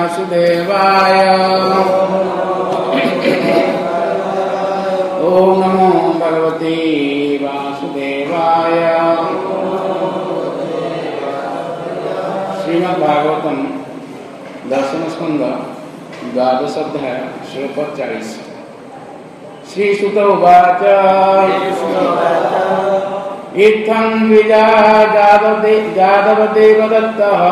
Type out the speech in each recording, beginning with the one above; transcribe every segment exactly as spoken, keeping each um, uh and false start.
वासुदेवाय। ओम नमो भगवते वासुदेवाय। श्रीमद्भागवतम दशम स्कंद द्वादश अध्याय श्लोक चालीस। श्रीसुत उवाच इत्थं द्विजा जादवदेवदत्तः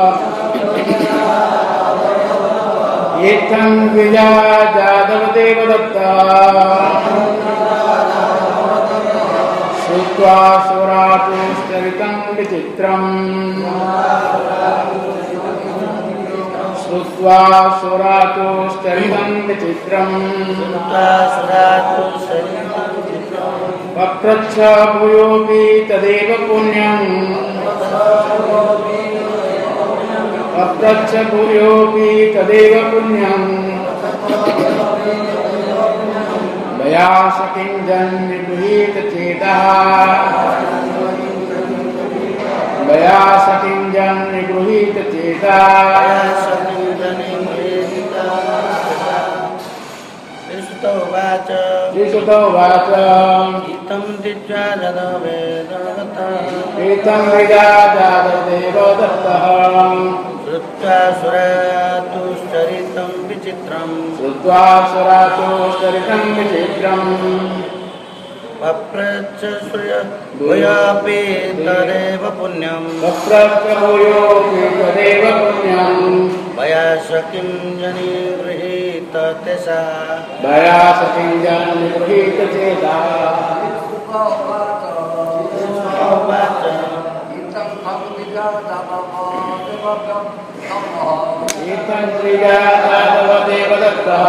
इत्थं द्विजा जादवदेवदत्तः श्रुत्वा सुरातुश्चरितं विचित्रम् श्रुत्वा सुरातुश्चरितं विचित्रम् वक्रच्छ भूयोऽपि तदेव पुण्यम् वक्रच्छ भूयोऽपि तदेव पुण्यम् मया सकिञ्जन् निगृहीतचेतः मया सकिञ्जन् निगृहीतचेतः। श्रीसुत उवाच इत्थं द्विजा जादवदेवदत्तः श्रुत्वा सुरातुश्चरितं विचित्रम् श्रुत्वा सुरातुश्चरितं विचित्रम् वप्रच्छ भूयोऽपि तदेव पुण्यम् वप्रच्छ भूयोऽपि तदेव पुण्यम् मया सखिं जनि गृहीत तेषा मया सखिं जनि गृहीत चेता। इत्थं द्विजा जादवदेवदत्तः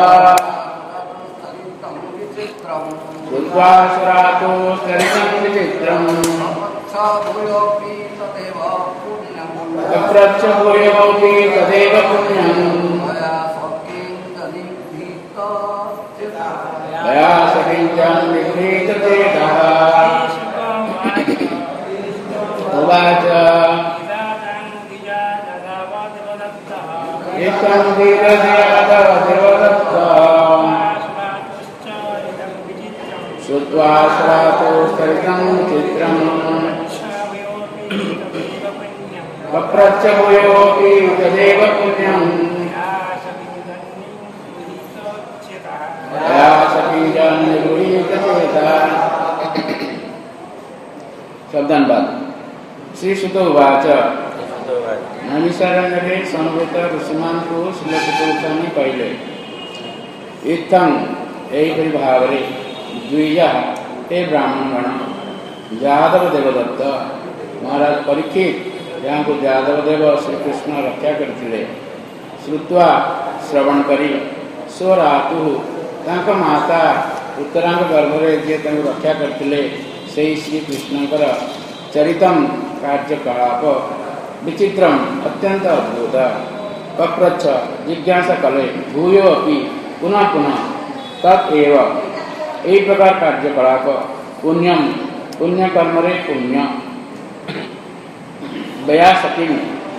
श्रुत्वा सुरातुश्चरितं विचित्रम् वक्रच्छ भूयोऽपि तदेव पुण्यम् मया सखिं जनि गृहीत चेतः। उवाच इत्थं द्विजा जादवदेवदत्तः श्रुत्वा सुरातुश्चरितं विचित्रम् वक्रच्छ भूयोऽपि तदेव पुण्यम् मया सखिं जनि गृहीत चेतः। शब्दानुवाद। श्रीसुत उवाच नैमिषारण्ये समवेत ऋषिमान को श्रीसुत गोस्वामी कहले इत्थं एहिपरि भावरे द्विजा हे ब्राह्मणगण जादव देवदत्त महाराज परीक्षित जहाँ को जादव देव श्रीकृष्ण रक्षा करते श्रुत्वा श्रवण करी स्वरातु तांक माता उत्तरांग गर्भरे जे रक्षा करते से श्रीकृष्णकर चरितम कार्यकलाप विचित्रम अत्यंत अद्भुत पप्रच्छ जिज्ञासा कले भूयो अपि पुनः पुनः तत्व यही प्रकार कार्यकलाप पुण्यम पुण्य कर्म रे पुण्य बया सकिन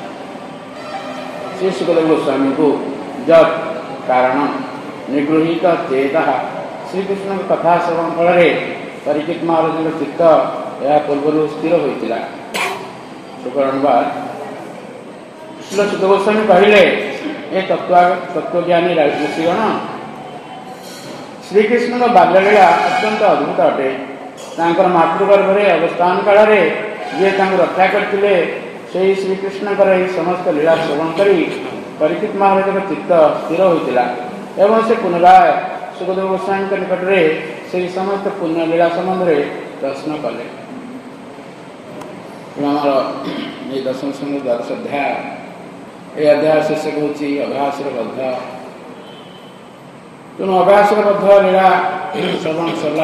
श्री सुखदेव गोस्वामी को जब कारण निगृहीत चेता श्रीकृष्ण कथा श्रवण फल परीक्षित महाराज चित्त यह पूर्व स्थिर होता। शुक्रानुवाद। श्री सुखदेव गोस्वामी कहले ये तत्व तत्वज्ञानी ऋषिगण श्रीकृष्ण बाल्यलीला अत्यंत अद्भुत अटे। तांकर मातृगर्भरे अवस्थान काल जे रक्षा करते से श्रीकृष्ण समस्त लीला श्रवण करी परीक्षित महाराज चित्त स्थिर होता एवं से पुनराय सुखदेव गोस्वामी निकट में से समस्त पुण्य लीला संबंध में प्रश्न कले। ये दशम स्कंद द्वादश अध्याय ये अध्याय शीर्षक हूँ अभासुर बद्ध। तेणु अभासुर बद्ध लीला श्रवण सरला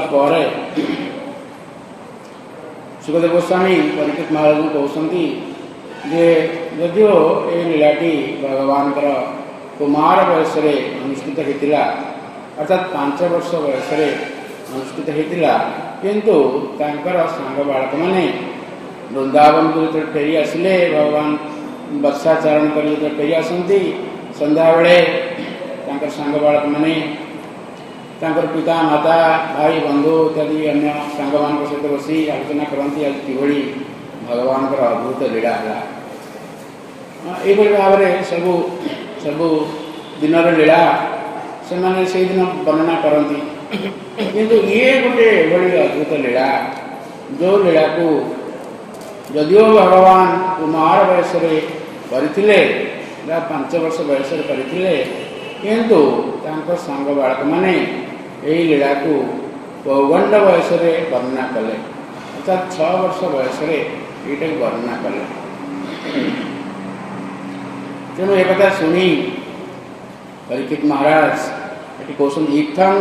सुखदेव गोस्वामी परीक्षित महाराज कहते जे यदिओ ये लीलाटी भगवान कुमार बयस अनुष्ठित होता अर्थात पांच वर्ष बयस अनुष्ठित होता किंतु सांग बालक मैंने वृंदावन को जो फेरी आसिले भगवान वर्षाचरण कर फेरी आसती संध्या बेले तांकर सांग बालक माने तांकर पिता माता भाई बंधु इत्यादि अन्य सांग मान सहित बसी आलोचना करती आज किभली भगवान अद्भुत लीला है ये भाव में सबू सबू दिन लीला से माने से दिन वर्णना करती किंतु ये गोटे एभली अद्भुत लीला जो लीला को जदिओ भगवान कुमार बयस करते पांच वर्ष बयस करते किंतु तांको सांग बालक माने यही लीला को पौगंड बयस वर्णना कले अर्थात छ वर्ष बयस ये वर्णना कले तेणु एक कथा शुणी परीक्षित महाराज ये कौन इथं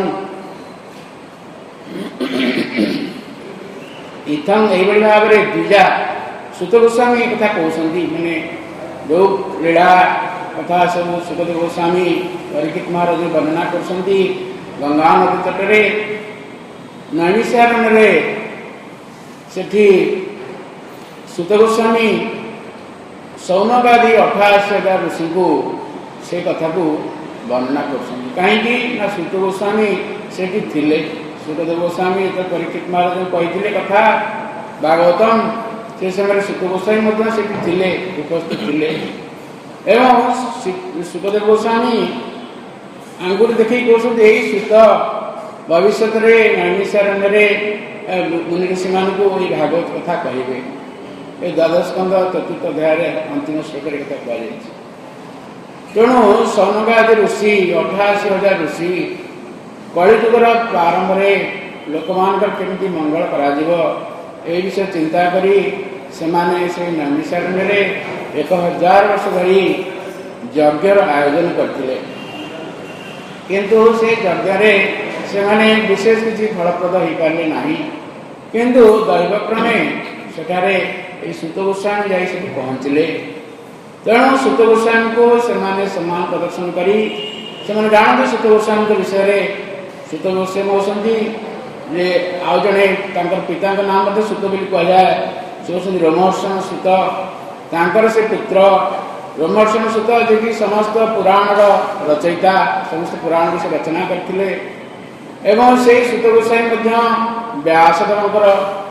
इथं यही भाव में द्विजा सुत गोस्वामी एक कथा कहते मैंने जो लीला कथा सब सुखदेव गोस्वामी परीक्षित महाराज वर्णना करते गंगा नदी तटरे नैमिषारण्य सेठी सुत गोस्वामी सौनक आदि अठाशी हजार ऋषि को से कथा को वर्णना करते कहीं सुत गोस्वामी से थिले सुखदेव गोस्वामी तो परीक्षित महाराज कही कथा भागवतम से समय सुत गोस्वामी से थिले उपस्थित थिले एवं सुखदेव गोस्वामी आंगुरी देखी कहते यही सुत भविष्य नैमिषारण्य मुनि ऋषि मान को ये भागवत कथा कहे ये द्वादश स्कंद चतुर्थ अध्याय अंतिम श्लोक कथा कहुई तेणु सौनक आदि ऋषि अठाशी हजार ऋषि कलिजुगर प्रारंभ में लोक मान केमती मंगल कर विषय चिंता करी से नैमिषारण्य एक हजार वर्ष धरी यज्ञर आयोजन करते किंतु से यज्ञ से माने विशेष किसी फलप्रद हो पारे ना किंतु दैवक्रमे सेठारे सुत गोस्वामी जाई से पहुँचले तेणु सुत गोस्वामी को से सम्मान प्रदर्शन करी से जानते सुत गोस्वामी विषय सुत गोस्वामी होती जे आउ जड़े पिता नाम सुत बोली कहुए से होती रोमहर्षण सुत तांकर से पुत्र रोमहर्षण सुत जो कि समस्त पुराण रचयिता समस्त पुराण को से रचना करते एवं से सुत गोस्वामी व्यासदेवर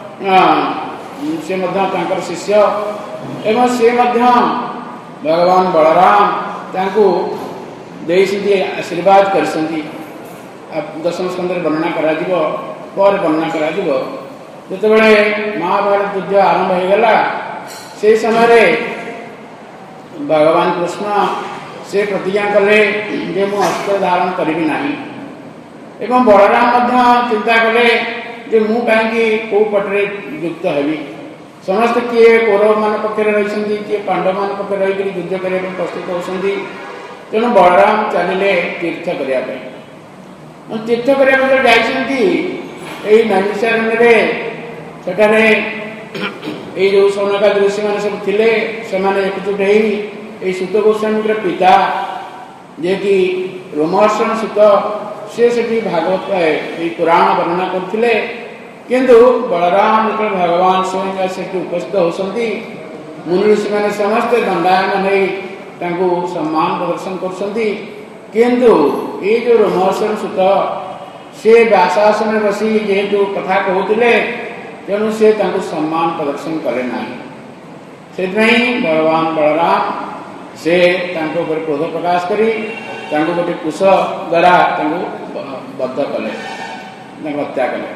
से शिष्य एवं से भगवान बलराम तांको देई आशीर्वाद कर दशम स्कंद वर्णना कर वर्णना कर जितेबले महाभारत युद्ध आरंभ हो गला से समय भगवान कृष्ण से प्रतिज्ञा कले जे मु अस्त्र धारण करी ना एवं बलराम चिंता कले जे मु कहीं कौ पटे युक्त हेबी समस्त किए कौरव मान पक्षर रही किए पांडव मान पक्ष रही युद्ध करने प्रस्तुत होती तेणु बलराम चलिए तीर्थ करने तीर्थ करने जाती नैमिषारण्य सेठारे ये जो सौनका ऋषि मैंने सब थिले से एकजुट हो सुत गोस्वामी पिता जे कि रोमहर्षण सुत से सेठी भागवत ये पुराण वर्णना करते किंतु बलराम जो भगवान स्वयं से उपस्थित होती मुनि ऋषि मैंने समस्त दंडायमान हो सम्मान प्रदर्शन करते किंतु ये जो रोमहर्षण सुत से व्यासासन बसी जेहेतु कथा कहते तेणु से सम्मान प्रदर्शन कले ना से भगवान बलराम से क्रोध प्रकाश करी गोटे कुश द्वारा बद्ध कले हत्या कले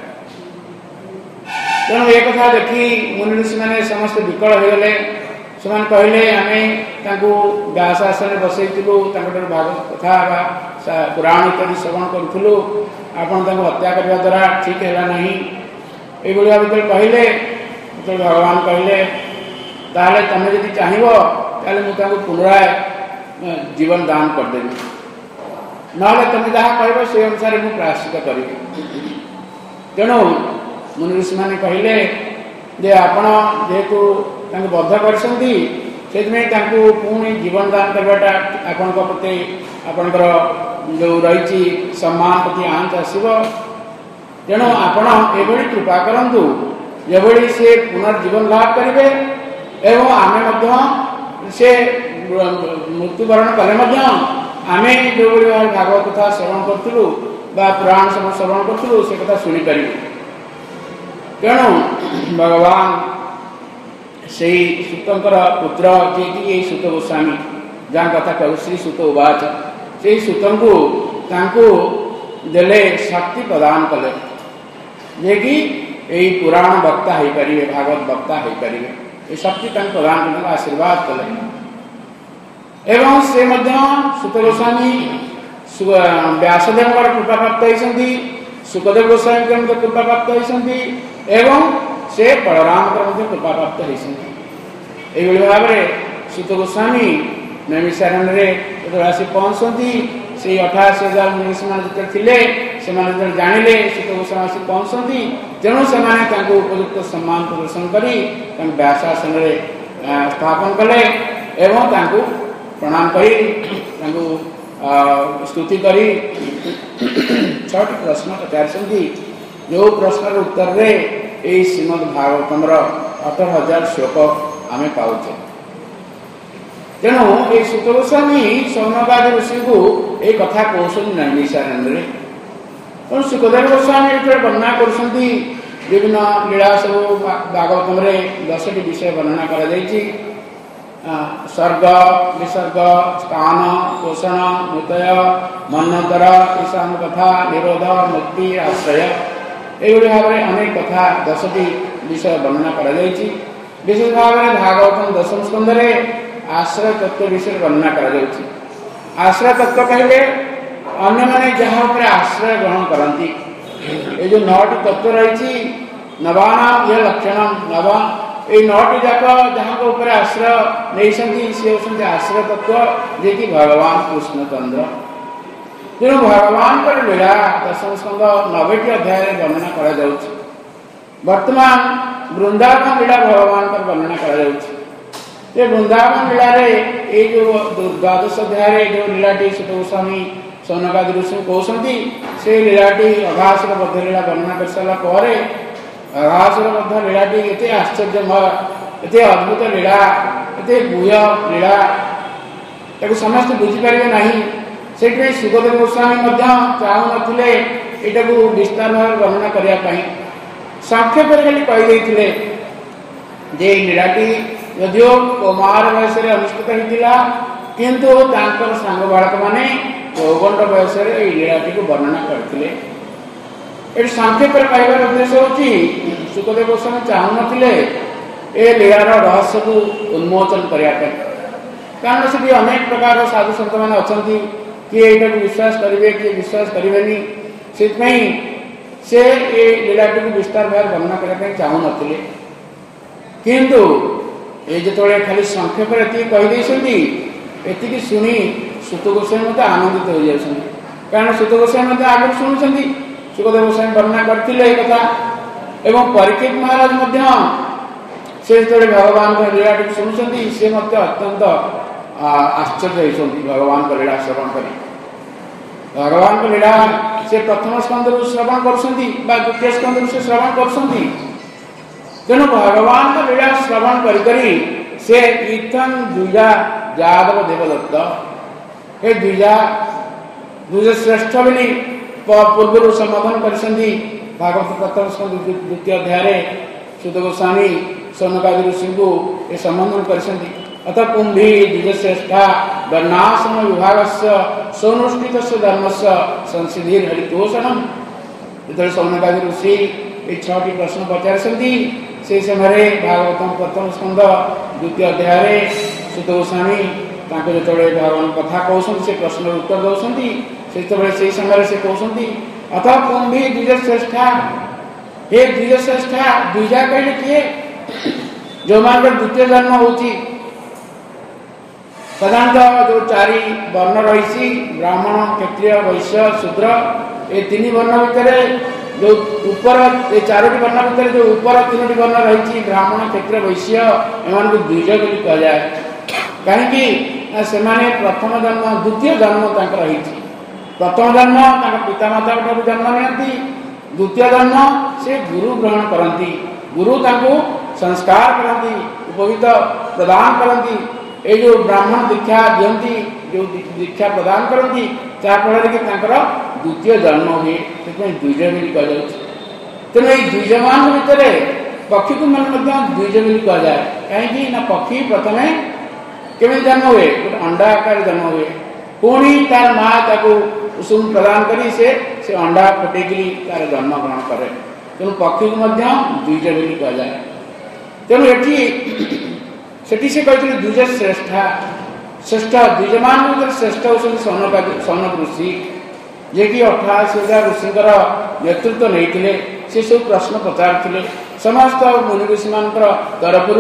तेणु एक कथा देखी मुनि ऋषि मैंने समस्त विकल हो गले से कहले आम व्यासासन बसईलु भागवत कथा पुराण इत्यादि श्रवण करूँ आपण हत्या करने द्वारा ठीक है ना ये भाव जो कहले तो भगवान कहले ताले तमें जब चाहब ताले मुझे पुनराय जीवन दान करदेवी ना तुम जहाँ कह से अनुसार मुझे प्रायश्चित करी तेणु मुनि ऋषि मैंने कहले जे आपण जेहेतु बद्ध कर पुणी जीवन दान करवाटा आपण प्रति आपणकर जो रही सम्मान प्रति आंच आसब तेणु आपण एभली कृपा करंतु जेभली से पुनर्जीवन लाभ करेंगे एवं आमे से मृत्युवरण कले आमे जो भागवत कथा श्रवण करूँ पुराण सब श्रवण करूँ से कथा शुणी पार। तेणु भगवान से सूतर पुत्र जी कि सूत गोस्वामी जहाँ कथा कहू श्री सूत उवाच से सूत को देले शक्ति प्रदान कले जे कि यही पुराण वक्ता हो पारे भागवत वक्ता हो पारे ये शक्ति प्रदान करने आशीर्वाद कले। एवं से सूत गोस्वामी व्यासदेव कृपा प्राप्त होती सुखदेव गोस्वामी के कृपा प्राप्त होती एवं से बलराम कृपा प्राप्त होती। यही भाव में सूत गोस्वामी नैमिषारण्य आसी पहुँचती से अठाशी हजार मनीषी मैंने जानिले सूत गोस्वामी आसी पहुँचती तेणु से उपयुक्त सम्मान प्रदर्शन कर व्यासासन स्थापन कले एवं प्रणाम कर स्तुति करी छठ प्रश्न पचार जो प्रश्न उत्तर रे यही श्रीमद भागवतम अठर हजार श्लोक आम पाचे। तेणु ये सूत गोस्वामी सौनकादि ऋषि को ये कथा कहते नैमिषारण्य। तेणु सुखदेव गोस्वामी जो वर्णना कर विभिन्न लीला सब भागवतम दस टी विषय वर्णना कर सर्ग विसर्ग स्थान पोषण मृतय मन्वंतर ईशान कथा निरोध मुक्ति आश्रय यही भाव में अनेक कथा दस टी विषय वर्णना कर विशेष भाव में भागवतम दशम स्कंद आश्रय तत्व विषय वर्णना कर आश्रय तत्व कहले अन्य माने जहाँ पर आश्रय ग्रहण करती ये जो नौटी तत्व रही नवाना यह लक्षण नवा ये नौटी जाक जहाँ ऊपर आश्रय नहीं सी होती आश्रय तत्व जे कि भगवान कृष्णचंद्र। तेणु भगवान पर लीला दशम स्कंद नब्बे अध्याय वर्णना कर वर्तमान वृंदावन लीला भगवान पर वर्णना कर वृंदावन लीला ये जो द्वादश अध्याय जो लीलाटी सूत गोस्वामी सौनकादि ऋषि कहते से लीलाटी अघासुर बद्ध लीला वर्णना कर सारापर अघासुर बद्ध लीलाटी एते आश्चर्यमय एते अद्भुत लीला एते गुह्य लीला ताको समस्त बुझीपारे ना से सुखदेव गोस्वामी चाहून यहाँ विस्तार भाव वर्णना करने संक्षेप खाली कहीदे जे लीलाटी यदिओ कुमार वयस अनुष्ठित होता किंतु सांग बालक मैंने चौगंड बयस लीलाटी को वर्णना करते। ये संक्षेप कहवर उद्देश्य होची सुखदेव गोस्वामी चाहून ए लीलार रहस्य को उन्मोचन करने कारण से अनेक प्रकार साधु सत मैंने अच्छा किए यहाँ विश्वास करेंगे किए विश्वास करेंगे से ये लीलाटी को विस्तार भाव वर्णना करने चाहून किंतु ये जो खाली संक्षेप कहीदे ये शुणी सूत गोस्वामी मत आनंदित हो जाती कारण सूत गोस्वामी आगे शुणुंट सुखदेव गोस्वामी वर्णना करते कथा एवं परीक्षित महाराज से जो भगवान लीला शुणुंट सी अत्यंत आश्चर्य होती भगवान को लीला श्रवण कर भगवान को लीला से प्रथम स्कंद श्रवण कर द्वितीय स्कंद से श्रवण कर तेणु भगवान का लीला श्रवण करी से इथन द्विजा यादव देवदत्त हे द्विजा द्विज श्रेष्ठ बोली पूर्व संबोधन कर भागवत प्रथम स्कंद द्वितीय अध्याय सूत गोस्वामी सौनकादि ऋषि को ये संबोधन कर अतः कुंभी द्विजश्रेष्ठा वर्णाश्रम विभाग सौनुष्ठित धर्म से संसिधि हरितोषण जो सौनकादि ऋषि ये छठी प्रश्न पचार से समय भागवतम प्रथम स्कंद द्वितीय अध्याय सूत गोस्वामी जो भगवान कथा कहते से प्रश्न उत्तर दौरान से समय से कहते अतः कुंभी द्विजश्रेष्ठा हे द्विजश्रेष्ठा द्विजा कहले किए जो मान द्वितीय जन्म होची साधारणतः जो चारि वर्ण रही ब्राह्मण क्षत्रिय वैश्य शूद्र ये तीन वर्ण भितर जो ऊपर ये चारोटी वर्ण भितर जो ऊपर तीन वर्ण रही ब्राह्मण क्षत्रिय वैश्य एम द्विज बोली कहुए कहीं से प्रथम जन्म द्वितीय जन्म रही प्रथम जन्म पितामाता जन्म नि द्वितीय जन्म से गुरु ग्रहण करती गुरु संस्कार करती उपवित प्रदान करती ये जो ब्राह्मण दीक्षा दिखती जो दीक्षा प्रदान करती जहाँफल कि द्वितीय जन्म हुए से द्विज बोली कहुच्छे। तेणु ये द्विज मान भितर पक्षी को मन द्विज बोली कहुए कहीं ना पक्षी प्रथम केमी जन्म हुए गोटे अंडा आकार जन्म हुए पुणी तार माँ ताको कुसुम प्रदान करी से से अंडा फुटेकरी तार जन्म ग्रहण करे। तेणु पक्षी को द्विज बोली कहुए। तेणु ये से कहते द्विज श्रेष्ठा श्रेष्ठ द्विज मान श्रेष्ठ होती सौनक ऋषि जे कि अठाशी हजार ऋषिंकर नेतृत्व नहीं से सब प्रश्न पचार समस्त मुनि ऋषि मान तरफ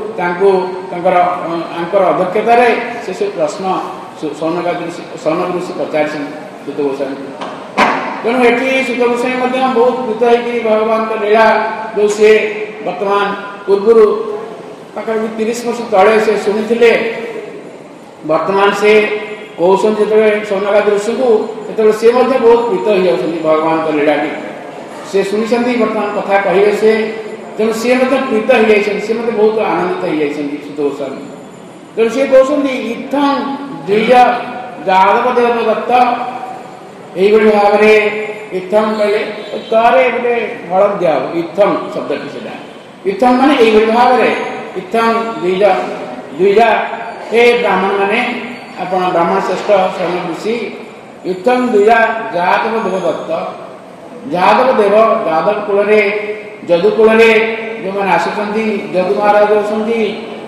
अध्यक्षतार से सब प्रश्न सौनक ऋषि सौनक ऋषि पचार सुत गोस्वामी। तेणु ये सुत गोस्वामी बहुत कृत होगी भगवान लीला जो सी वर्तमान पूर्व पाखि तीस वर्ष तले से शुणी वर्तमान से कौन जो सौनक ऋषि को सी बहुत प्रीत हो जाती भगवान का लीला से शुणी वर्तमान कथा कहे से तेणु सी प्रीत हो जाती सी मत बहुत आनंदित हो जाती सुत गोस्वामी। तेणु सी कहते इत्थम द्विज जादव देव दत्त यही भाव में इत्थम कहले तारे गोटे हल दिया इत्थम शब्द से इत्थम मान यही भाव में इत्थम द्विज द्विज हे ब्राह्मण माने आपण ब्राह्मण श्रेष्ठ सौनक ऋषि इत्थम द्विजा जादव देव दत्त जादव देव जादव कूल जदु कूल जो मैंने आसुच्च जदु महाराज होती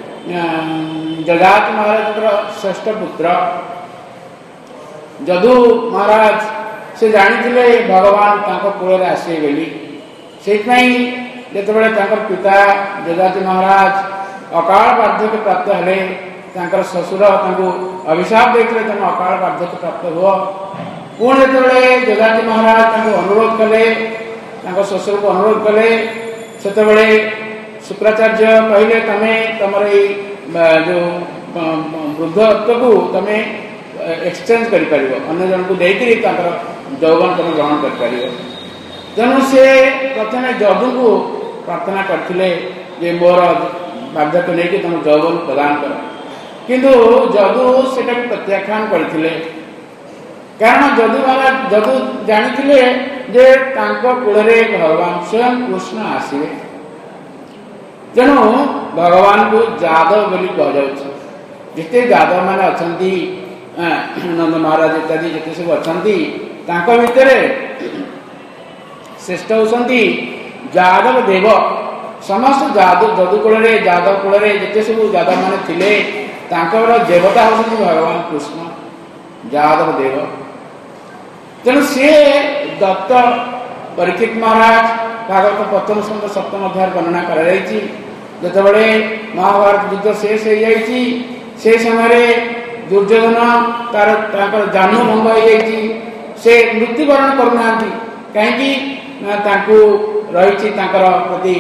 जजात महाराज श्रेष्ठ पुत्र जदु महाराज से जानी भगवान कूल आसे बोली से जो पिता जजाति महाराज अकाल वार्धक्य प्राप्त हेले ससुर अभिशाप देते तुम अकाल वार्धक्य प्राप्त हुआ पुणी जो जजाति महाराज अनुरोध कले ससुर को अनुरोध कले से शुक्राचार्य कहले तमें तुम जो वृद्धत्व को तुम एक्सचेंज कर अन्य जन को देकर यौवन तुम ग्रहण कर। तेणु से प्रथम जदू को प्रार्थना करते जे मोर वार्धक्य नहीं कि तुम यौवन प्रदान कर किंतु जदू से प्रत्याख्यान करते कारण जदू महाराज जदू जानी जे कूल भगवान स्वयं कृष्ण आसवे तेणु भगवान को जादव बोली कहुच्छे जिते जादव मान अच्छा नंद महाराज इत्यादि जिते सब अच्छा भितर श्रेष्ठ होती जादव देव समस्त जादू जदुकूल जादव कूल जिते सब जादव मान थे देवता होती भगवान कृष्ण जादव देव। तेणु सी दत्त परीक्षित महाराज भागवत प्रथम स्कंद सप्तम अध्याय वर्णना कराई जितेबले महाभारत युद्ध शेष हो जाती से समय दुर्योधन तार जानु भंग हो से मृत्युवरण करना कहीं रही प्रति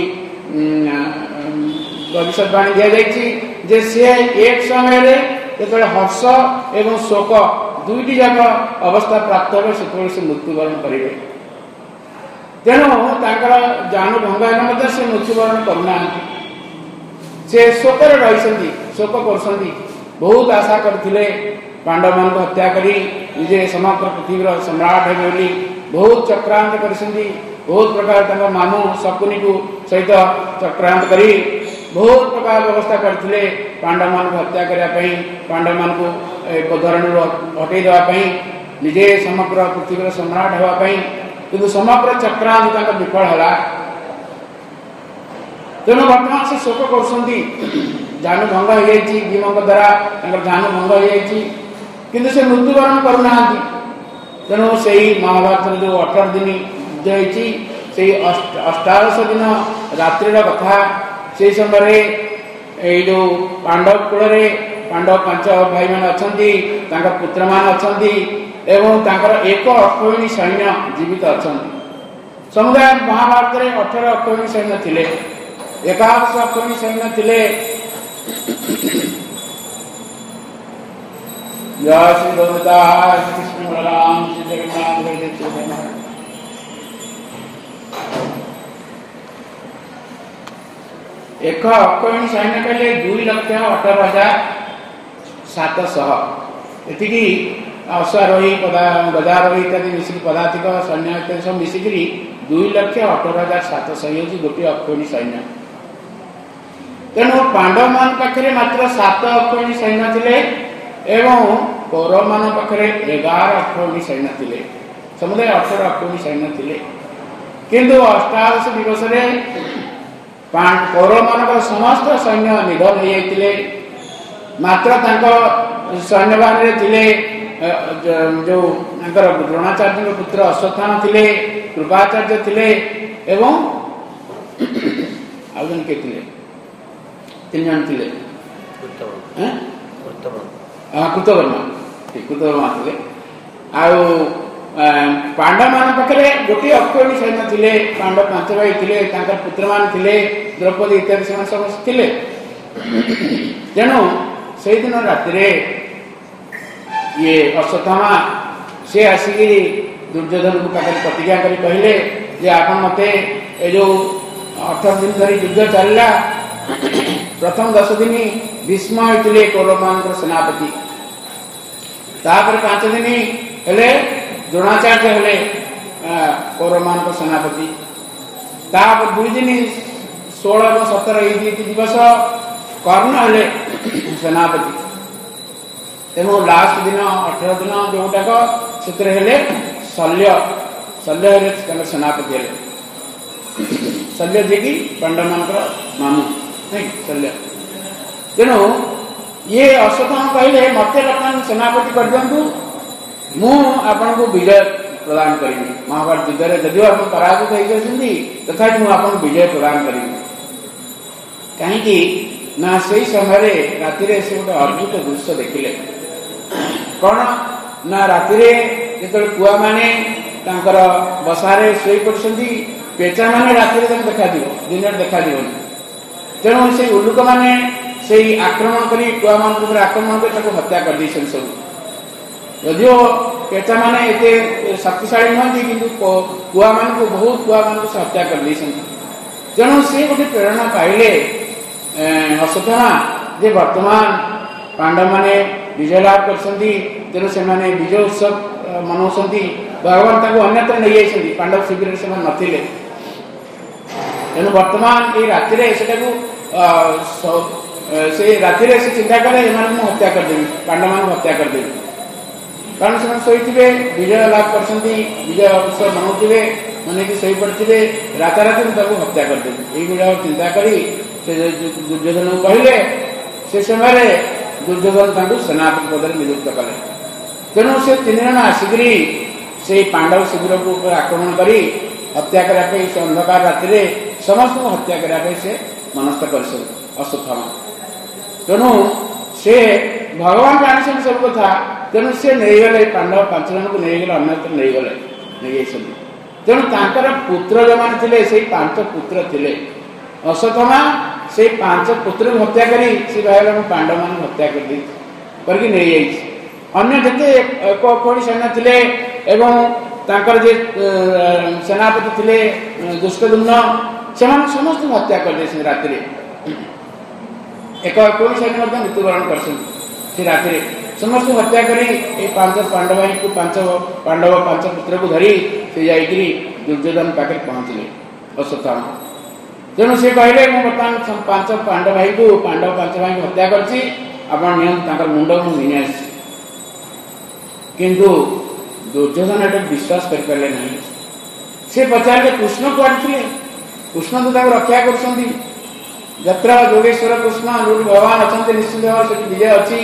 भविष्यवाणी दि जाती जे सी एक समय जो हर्ष एवं शोक दुईटी जाक अवस्था प्राप्त हो से मृत्युवरण करेंगे। तेणु जानु भंग है से मृत्युवरण करना से शोकर रही शोक कर बहुत आशा करते पांडव मान को हत्या करी निजे समग्र पृथ्वी सम्राट है बोली बहुत चक्रांत कर बहुत प्रकार मामू शकुनी को सहित चक्रांत करी बहुत प्रकार व्यवस्था करते पांडव मान को हत्या करने पांडव मान को एक धरणी हटई देवाई निजे समग्र पृथ्वी सम्राट होगापी कि समग्र चक्रांत विफल है। तेणु वर्तमान से शोक कर जानु भंग हो भीम द्वारा जानु भंग हो किंतु से मृत्युवरण करना। तेणु से महाभारत जो अठारह दिन युद्ध होती अष्टादश दिन रात्रि कथा से समय ये जो पांडव कूल पांडव पांच भाई मान अच्छा पुत्र मान अच्छा एवं एक अक्षौहिणी सैन्य जीवित अच्छा समुदाय महाभारत अठारह अक्षौहिणी सैन्य थे एकादश अक्षौहिणी सैन्य थे। जय श्री गोविंदास कृष्ण बलराम श्री जगन्नाथ एक अक्षौहिणी सैन्य कहले दुई लक्ष अठारह हजार सातशह ଏତିକି ଅଶ୍ୱାରୋହୀ ପଦା ଗଜାରୋହୀ ଇତ୍ୟାଦି ମିଶିକି ପଦାତିକ ସୈନ୍ୟ ଇତ୍ୟାଦି ସବୁ ମିଶିକିରି ଦୁଇ ଲକ୍ଷ ଅଠର ହଜାର ସାତଶହ ହେଉଛି ଗୋଟିଏ ଅକ୍ଷୌଣୀ ସୈନ୍ୟ। ତେଣୁ ପାଣ୍ଡବମାନଙ୍କ ପାଖରେ ମାତ୍ର ସାତ ଅକ୍ଷୌଣୀ ସୈନ୍ୟ ଥିଲେ ଏବଂ କୌରବମାନଙ୍କ ପାଖରେ ଏଗାର ଅକ୍ଷୌଣୀ ସୈନ୍ୟ ଥିଲେ। ସମୁଦାୟ ଅଠର ଅକ୍ଷୌଣୀ ସୈନ୍ୟ ଥିଲେ। କିନ୍ତୁ ଅଷ୍ଟାଦଶ ଦିବସରେ କୌରବମାନଙ୍କର ସମସ୍ତ ସୈନ୍ୟ ନିଧନ ହୋଇଯାଇଥିଲେ। ମାତ୍ର ତାଙ୍କ ସୈନ୍ୟବାହିନୀରେ ଥିଲେ ଯେଉଁ ତାଙ୍କର ଦ୍ରୋଣାଚାର୍ଯ୍ୟଙ୍କ ପୁତ୍ର ଅଶ୍ୱତ୍ଥାମ ଥିଲେ, କୃପାଚାର୍ଯ୍ୟ ଥିଲେ ଏବଂ ଆଉ ଜଣେ କିଏ ଥିଲେ? ତିନି ଜଣ ଥିଲେ। କୃତବର୍ମା କୃତବର୍ମା ଥିଲେ। ଆଉ ପାଣ୍ଡବମାନଙ୍କ ପାଖରେ ଗୋଟିଏ ଅକ୍ଷୌଣୀ ସୈନ୍ୟ ଥିଲେ। ପାଣ୍ଡବ ପାଞ୍ଚ ଭାଇ ଥିଲେ, ତାଙ୍କର ପୁତ୍ରମାନେ ଥିଲେ, ଦ୍ରୌପଦୀ ଇତ୍ୟାଦି ସେମାନେ ସମସ୍ତେ ଥିଲେ। ତେଣୁ ସେଇଦିନ ରାତିରେ ଇଏ ଅଶ୍ୱତ୍ଥାମା ସେ ଆସିକି ଦୁର୍ଯ୍ୟୋଧନଙ୍କୁ ପାଖରେ ପ୍ରତିଜ୍ଞା କରି କହିଲେ ଯେ ଆପଣ ମୋତେ ଏ ଯେଉଁ ଅଠର ଦିନ ଧରି ଯୁଦ୍ଧ ଚାଲିଲା, ପ୍ରଥମ ଦଶ ଦିନ ଭୀଷ୍ମ ହୋଇଥିଲେ କୌରବମାନଙ୍କର ସେନାପତି, ତାପରେ ପାଞ୍ଚ ଦିନ ହେଲେ ଦ୍ରୋଣାଚାର୍ଯ୍ୟ ହେଲେ କୌରବମାନଙ୍କର ସେନାପତି, ତାପରେ ଦୁଇ ଦିନ ଷୋହଳ ଏବଂ ସତର ଏଇ ଦୁଇ ଦିବସ କର୍ଣ୍ଣ ହେଲେ ସେନାପତି ଏବଂ ଲାଷ୍ଟ ଦିନ ଅଠର ଦିନ ଯୋଉଟାକ ସେଥିରେ ହେଲେ ଶଲ୍ୟ ଶଲ୍ୟ ହେଲେ ତାଙ୍କର ସେନାପତି ହେଲେ। ଶଲ୍ୟ ଯିଏକି ପାଣ୍ଡବମାନଙ୍କର ମାମୁଁ ନାଇଁ ଶଲ୍ୟ। ତେଣୁ ଇଏ ଅଶ୍ୱତ୍ଥାମ କହିଲେ ମୋତେ ବର୍ତ୍ତମାନ ସେନାପତି କରିଦିଅନ୍ତୁ, ମୁଁ ଆପଣଙ୍କୁ ବିଜୟ ପ୍ରଦାନ କରିବି। ମହାଭାରତ ଯୁଦ୍ଧରେ ଯଦିଓ ଆପଣ ପରାଜିତ ହେଇଯାଉଛନ୍ତି ତଥାପି ମୁଁ ଆପଣଙ୍କୁ ବିଜୟ ପ୍ରଦାନ କରିବି। କାହିଁକି ନା ସେଇ ସମୟରେ ରାତିରେ ସେ ଗୋଟେ ଅଦ୍ଭୁତ ଦୃଶ୍ୟ ଦେଖିଲେ। କ'ଣ ନା ରାତିରେ ଯେତେବେଳେ କୁଆମାନେ ତାଙ୍କର ବସାରେ ଶୋଇ ପଡ଼ିଛନ୍ତି, ପେଚାମାନେ ରାତିରେ ତାଙ୍କୁ ଦେଖାଯିବ, ଦିନରେ ଦେଖାଯିବନି। ତେଣୁ ସେଇ ଉଲୁକମାନେ ସେଇ ଆକ୍ରମଣ କରି କୁଆମାନଙ୍କ ଉପରେ ଆକ୍ରମଣ କରି ତାକୁ ହତ୍ୟା କରିଦେଇଛନ୍ତି ସବୁ। ଯଦିଓ ପେଚାମାନେ ଏତେ ଶକ୍ତିଶାଳୀ ନୁହନ୍ତି କିନ୍ତୁ କୁଆମାନଙ୍କୁ ବହୁତ କୁଆମାନଙ୍କୁ ସେ ହତ୍ୟା କରିଦେଇଛନ୍ତି। ତେଣୁ ସେ ଗୋଟେ ପ୍ରେରଣା ପାଇଲେ ଅଶ୍ୱତ୍ଥାମା ଯେ ବର୍ତ୍ତମାନ ପାଣ୍ଡବମାନେ ବିଜୟ ଲାଭ କରିଛନ୍ତି, ତେଣୁ ସେମାନେ ବିଜୟ ଉତ୍ସବ ମନାଉଛନ୍ତି। ଭଗବାନ ତାଙ୍କୁ ଅନ୍ୟତ୍ର ନେଇଯାଇଛନ୍ତି, ପାଣ୍ଡବ ଶିବିରରେ ସେମାନେ ନଥିଲେ। ତେଣୁ ବର୍ତ୍ତମାନ ଏଇ ରାତିରେ ସେଟାକୁ ସେ ରାତିରେ ସେ ଚିନ୍ତା କଲେ ଏମାନଙ୍କୁ ମୁଁ ହତ୍ୟା କରିଦେବି, ପାଣ୍ଡବମାନଙ୍କୁ ହତ୍ୟା କରିଦେବି। କାରଣ ସେମାନେ ଶୋଇଥିବେ, ବିଜୟ ଲାଭ କରିଛନ୍ତି, ବିଜୟ ଉତ୍ସବ ମନାଉଥିବେ, ମନେକି ଶୋଇପଡ଼ିଥିବେ, ରାତାରାତି ମୁଁ ତାକୁ ହତ୍ୟା କରିଦେବି। ଏଇଭଳିଆ ଚିନ୍ତା କରି ସେ ଦୁର୍ଯ୍ୟୋଧନକୁ କହିଲେ। ସେ ସମୟରେ ଦୁର୍ଯ୍ୟୋଧନ ତାଙ୍କୁ ସେନାପତି ପଦରେ ନିଯୁକ୍ତ କଲେ। ତେଣୁ ସେ ତିନି ଜଣ ଆସିକରି ସେଇ ପାଣ୍ଡବ ଶିବିରକୁ ଉପରେ ଆକ୍ରମଣ କରି ହତ୍ୟା କରିବା ପାଇଁ ସେ ଅନ୍ଧକାର ରାତିରେ ସମସ୍ତଙ୍କୁ ହତ୍ୟା କରିବା ପାଇଁ ସେ ମନସ୍ଥ କରିଛନ୍ତି ଅଶ୍ୱତ୍ଥାମା। ତେଣୁ ସେ ଭଗବାନ ଜାଣିଛନ୍ତି ସବୁ କଥା। ତେଣୁ ସେ ନେଇଗଲେ ପାଣ୍ଡବ ପାଞ୍ଚ ଜଣଙ୍କୁ ନେଇଗଲେ, ଅନ୍ୟତ୍ର ନେଇଗଲେ ନେଇଯାଇଛନ୍ତି। ତେଣୁ ତାଙ୍କର ପୁତ୍ର ଯେଉଁମାନେ ଥିଲେ ସେଇ ପାଞ୍ଚ ପୁତ୍ର ଥିଲେ। ଅଶ୍ୱତ୍ଥାମା ସେଇ ପାଞ୍ଚ ପୁତ୍ରକୁ ହତ୍ୟା କରି ସେ ଭାଇଲେ ମୁଁ ପାଣ୍ଡବମାନଙ୍କୁ ହତ୍ୟା କରିଦେଇ କରିକି ନେଇଯାଇଛି। ଅନ୍ୟ ଯେତେ ଏକ ଅକ୍ଷୌଣୀ ସୈନ୍ୟ ଥିଲେ ଏବଂ ତାଙ୍କର ଯେ ସେନାପତି ଥିଲେ ଦୁଷ୍ଟଦୁମ୍ନ, ସେମାନେ ସମସ୍ତଙ୍କୁ ହତ୍ୟା କରିଦେଇଛନ୍ତି ରାତିରେ। ଏକ ଅକ୍ଷୌଣୀ ସୈନ୍ୟ ମଧ୍ୟ ମୃତ୍ୟୁବରଣ କରିଛନ୍ତି ସେ ରାତିରେ। ସମସ୍ତଙ୍କୁ ହତ୍ୟା କରି ଏଇ ପାଞ୍ଚ ପାଣ୍ଡବଙ୍କୁ ପାଞ୍ଚ ପାଣ୍ଡବ ପାଞ୍ଚ ପୁତ୍ରକୁ ଧରି ସେ ଯାଇକରି ଦୁର୍ଯ୍ୟୋଧନ ପାଖରେ ପହଞ୍ଚିଲେ ଅଶ୍ୱତ୍ଥାମା। ତେଣୁ ସେ କହିଲେ ମୁଁ ବର୍ତ୍ତମାନ ପାଞ୍ଚ ପାଣ୍ଡବ ଭାଇଙ୍କୁ ପାଣ୍ଡବ ପାଞ୍ଚ ଭାଇଙ୍କୁ ହତ୍ୟା କରିଛି, ଆପଣ ନିଅନ୍ତୁ ତାଙ୍କର ମୁଣ୍ଡ ମୁଁ ନେଇ ଆସିଛି। କିନ୍ତୁ ଦୁର୍ଯ୍ୟୋଧନ ଏଟା ବିଶ୍ୱାସ କରିପାରିଲେ ନାହିଁ। ସେ ପଚାରିଲେ କୃଷ୍ଣ କୁଆଡ଼େ ଥିଲେ? କୃଷ୍ଣ ତ ତାଙ୍କୁ ରକ୍ଷା କରୁଛନ୍ତି। ଯତ୍ର ଯୋଗେଶ୍ୱର କୃଷ୍ଣ, ଯୋଉଠି ଭଗବାନ ଅଛନ୍ତି ନିଶ୍ଚିତ ଭାବରେ ସେଠି ବିଜୟ ଅଛି।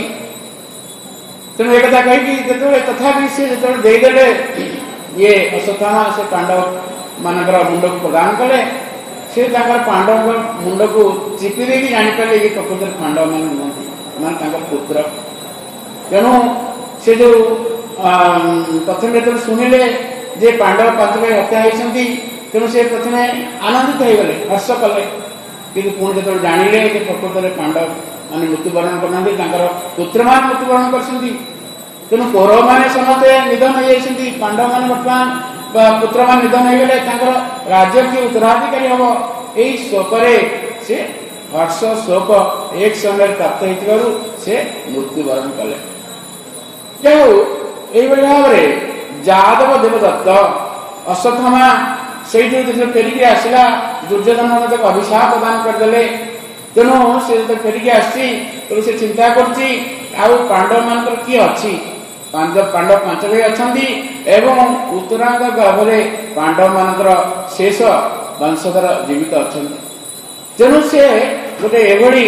ତେଣୁ ଏକଥା କହିକି ଯେତେବେଳେ ତଥାପି ସେ ଯେତେବେଳେ ଦେଇଦେଲେ ଇଏ ଅଶ୍ୱତ୍ଥାମା ସେ ପାଣ୍ଡବ ମାନଙ୍କର ମୁଣ୍ଡକୁ ପ୍ରଦାନ କଲେ, ସେ ତାଙ୍କର ପାଣ୍ଡବଙ୍କ ମୁଣ୍ଡକୁ ଚିପି ଦେଇକି ଜାଣିପାରିଲେ ଇଏ ପ୍ରକୃତରେ ପାଣ୍ଡବମାନେ ନୁହନ୍ତି, ମାନେ ତାଙ୍କର ପୁତ୍ର। ତେଣୁ ସେ ଯେଉଁ ପ୍ରଥମେ ଯେତେବେଳେ ଶୁଣିଲେ ଯେ ପାଣ୍ଡବ ପାଞ୍ଚ ଭାଇ ହତ୍ୟା ହୋଇଛନ୍ତି, ତେଣୁ ସେ ପ୍ରଥମେ ଆନନ୍ଦିତ ହୋଇଗଲେ, ହର୍ଷ କଲେ। କିନ୍ତୁ ପୁଣି ଯେତେବେଳେ ଜାଣିଲେ ଯେ ପ୍ରକୃତରେ ପାଣ୍ଡବ ମାନେ ମୃତ୍ୟୁବରଣ କରିନାହାନ୍ତି, ତାଙ୍କର ପୁତ୍ରମାନେ ମୃତ୍ୟୁବରଣ କରିଛନ୍ତି। ତେଣୁ କୌରବମାନେ ସମସ୍ତେ ନିଧନ ହୋଇଯାଇଛନ୍ତି, ପାଣ୍ଡବମାନେ ବର୍ତ୍ତମାନ ପୁତ୍ରମାନେ ନିଧନ ହୋଇଗଲେ, ତାଙ୍କର ରାଜ୍ୟ କିଏ ଉତ୍ତରାଧିକାରୀ ହବ, ଏଇ ଶୋକରେ ସେ ହର୍ଷ ଶୋକ ଏକ ସମୟରେ ପ୍ରାପ୍ତ ହୋଇଥିବାରୁ ସେ ମୃତ୍ୟୁବରଣ କଲେ। ଯାଉ ଏଇଭଳି ଭାବରେ ଯାଦବ ଦେବଦତ୍ତ ଅଶ୍ୱତ୍ଥାମା ସେଇଠୁ ଯେତେବେଳେ ଫେରିକି ଆସିଲା ଦୁର୍ଯ୍ୟୋଧନ ତାକୁ ଅଭିଶାପ ପ୍ରଦାନ କରିଦେଲେ। ତେଣୁ ସେ ଯେତେବେଳେ ଫେରିକି ଆସିଛି ତେଣୁ ସେ ଚିନ୍ତା କରୁଛି ଆଉ ପାଣ୍ଡବ ମାନଙ୍କର କିଏ ଅଛି। ପାଣ୍ଡବ ପାଣ୍ଡବ ପାଞ୍ଚ ଭାଇ ଅଛନ୍ତି ଏବଂ ଉତ୍ତରାଙ୍ଗ ଗର୍ଭରେ ପାଣ୍ଡବ ମାନଙ୍କର ଶେଷ ବଂଶଧର ଜୀବିତ ଅଛନ୍ତି। ତେଣୁ ସେ ଗୋଟେ ଏଭଳି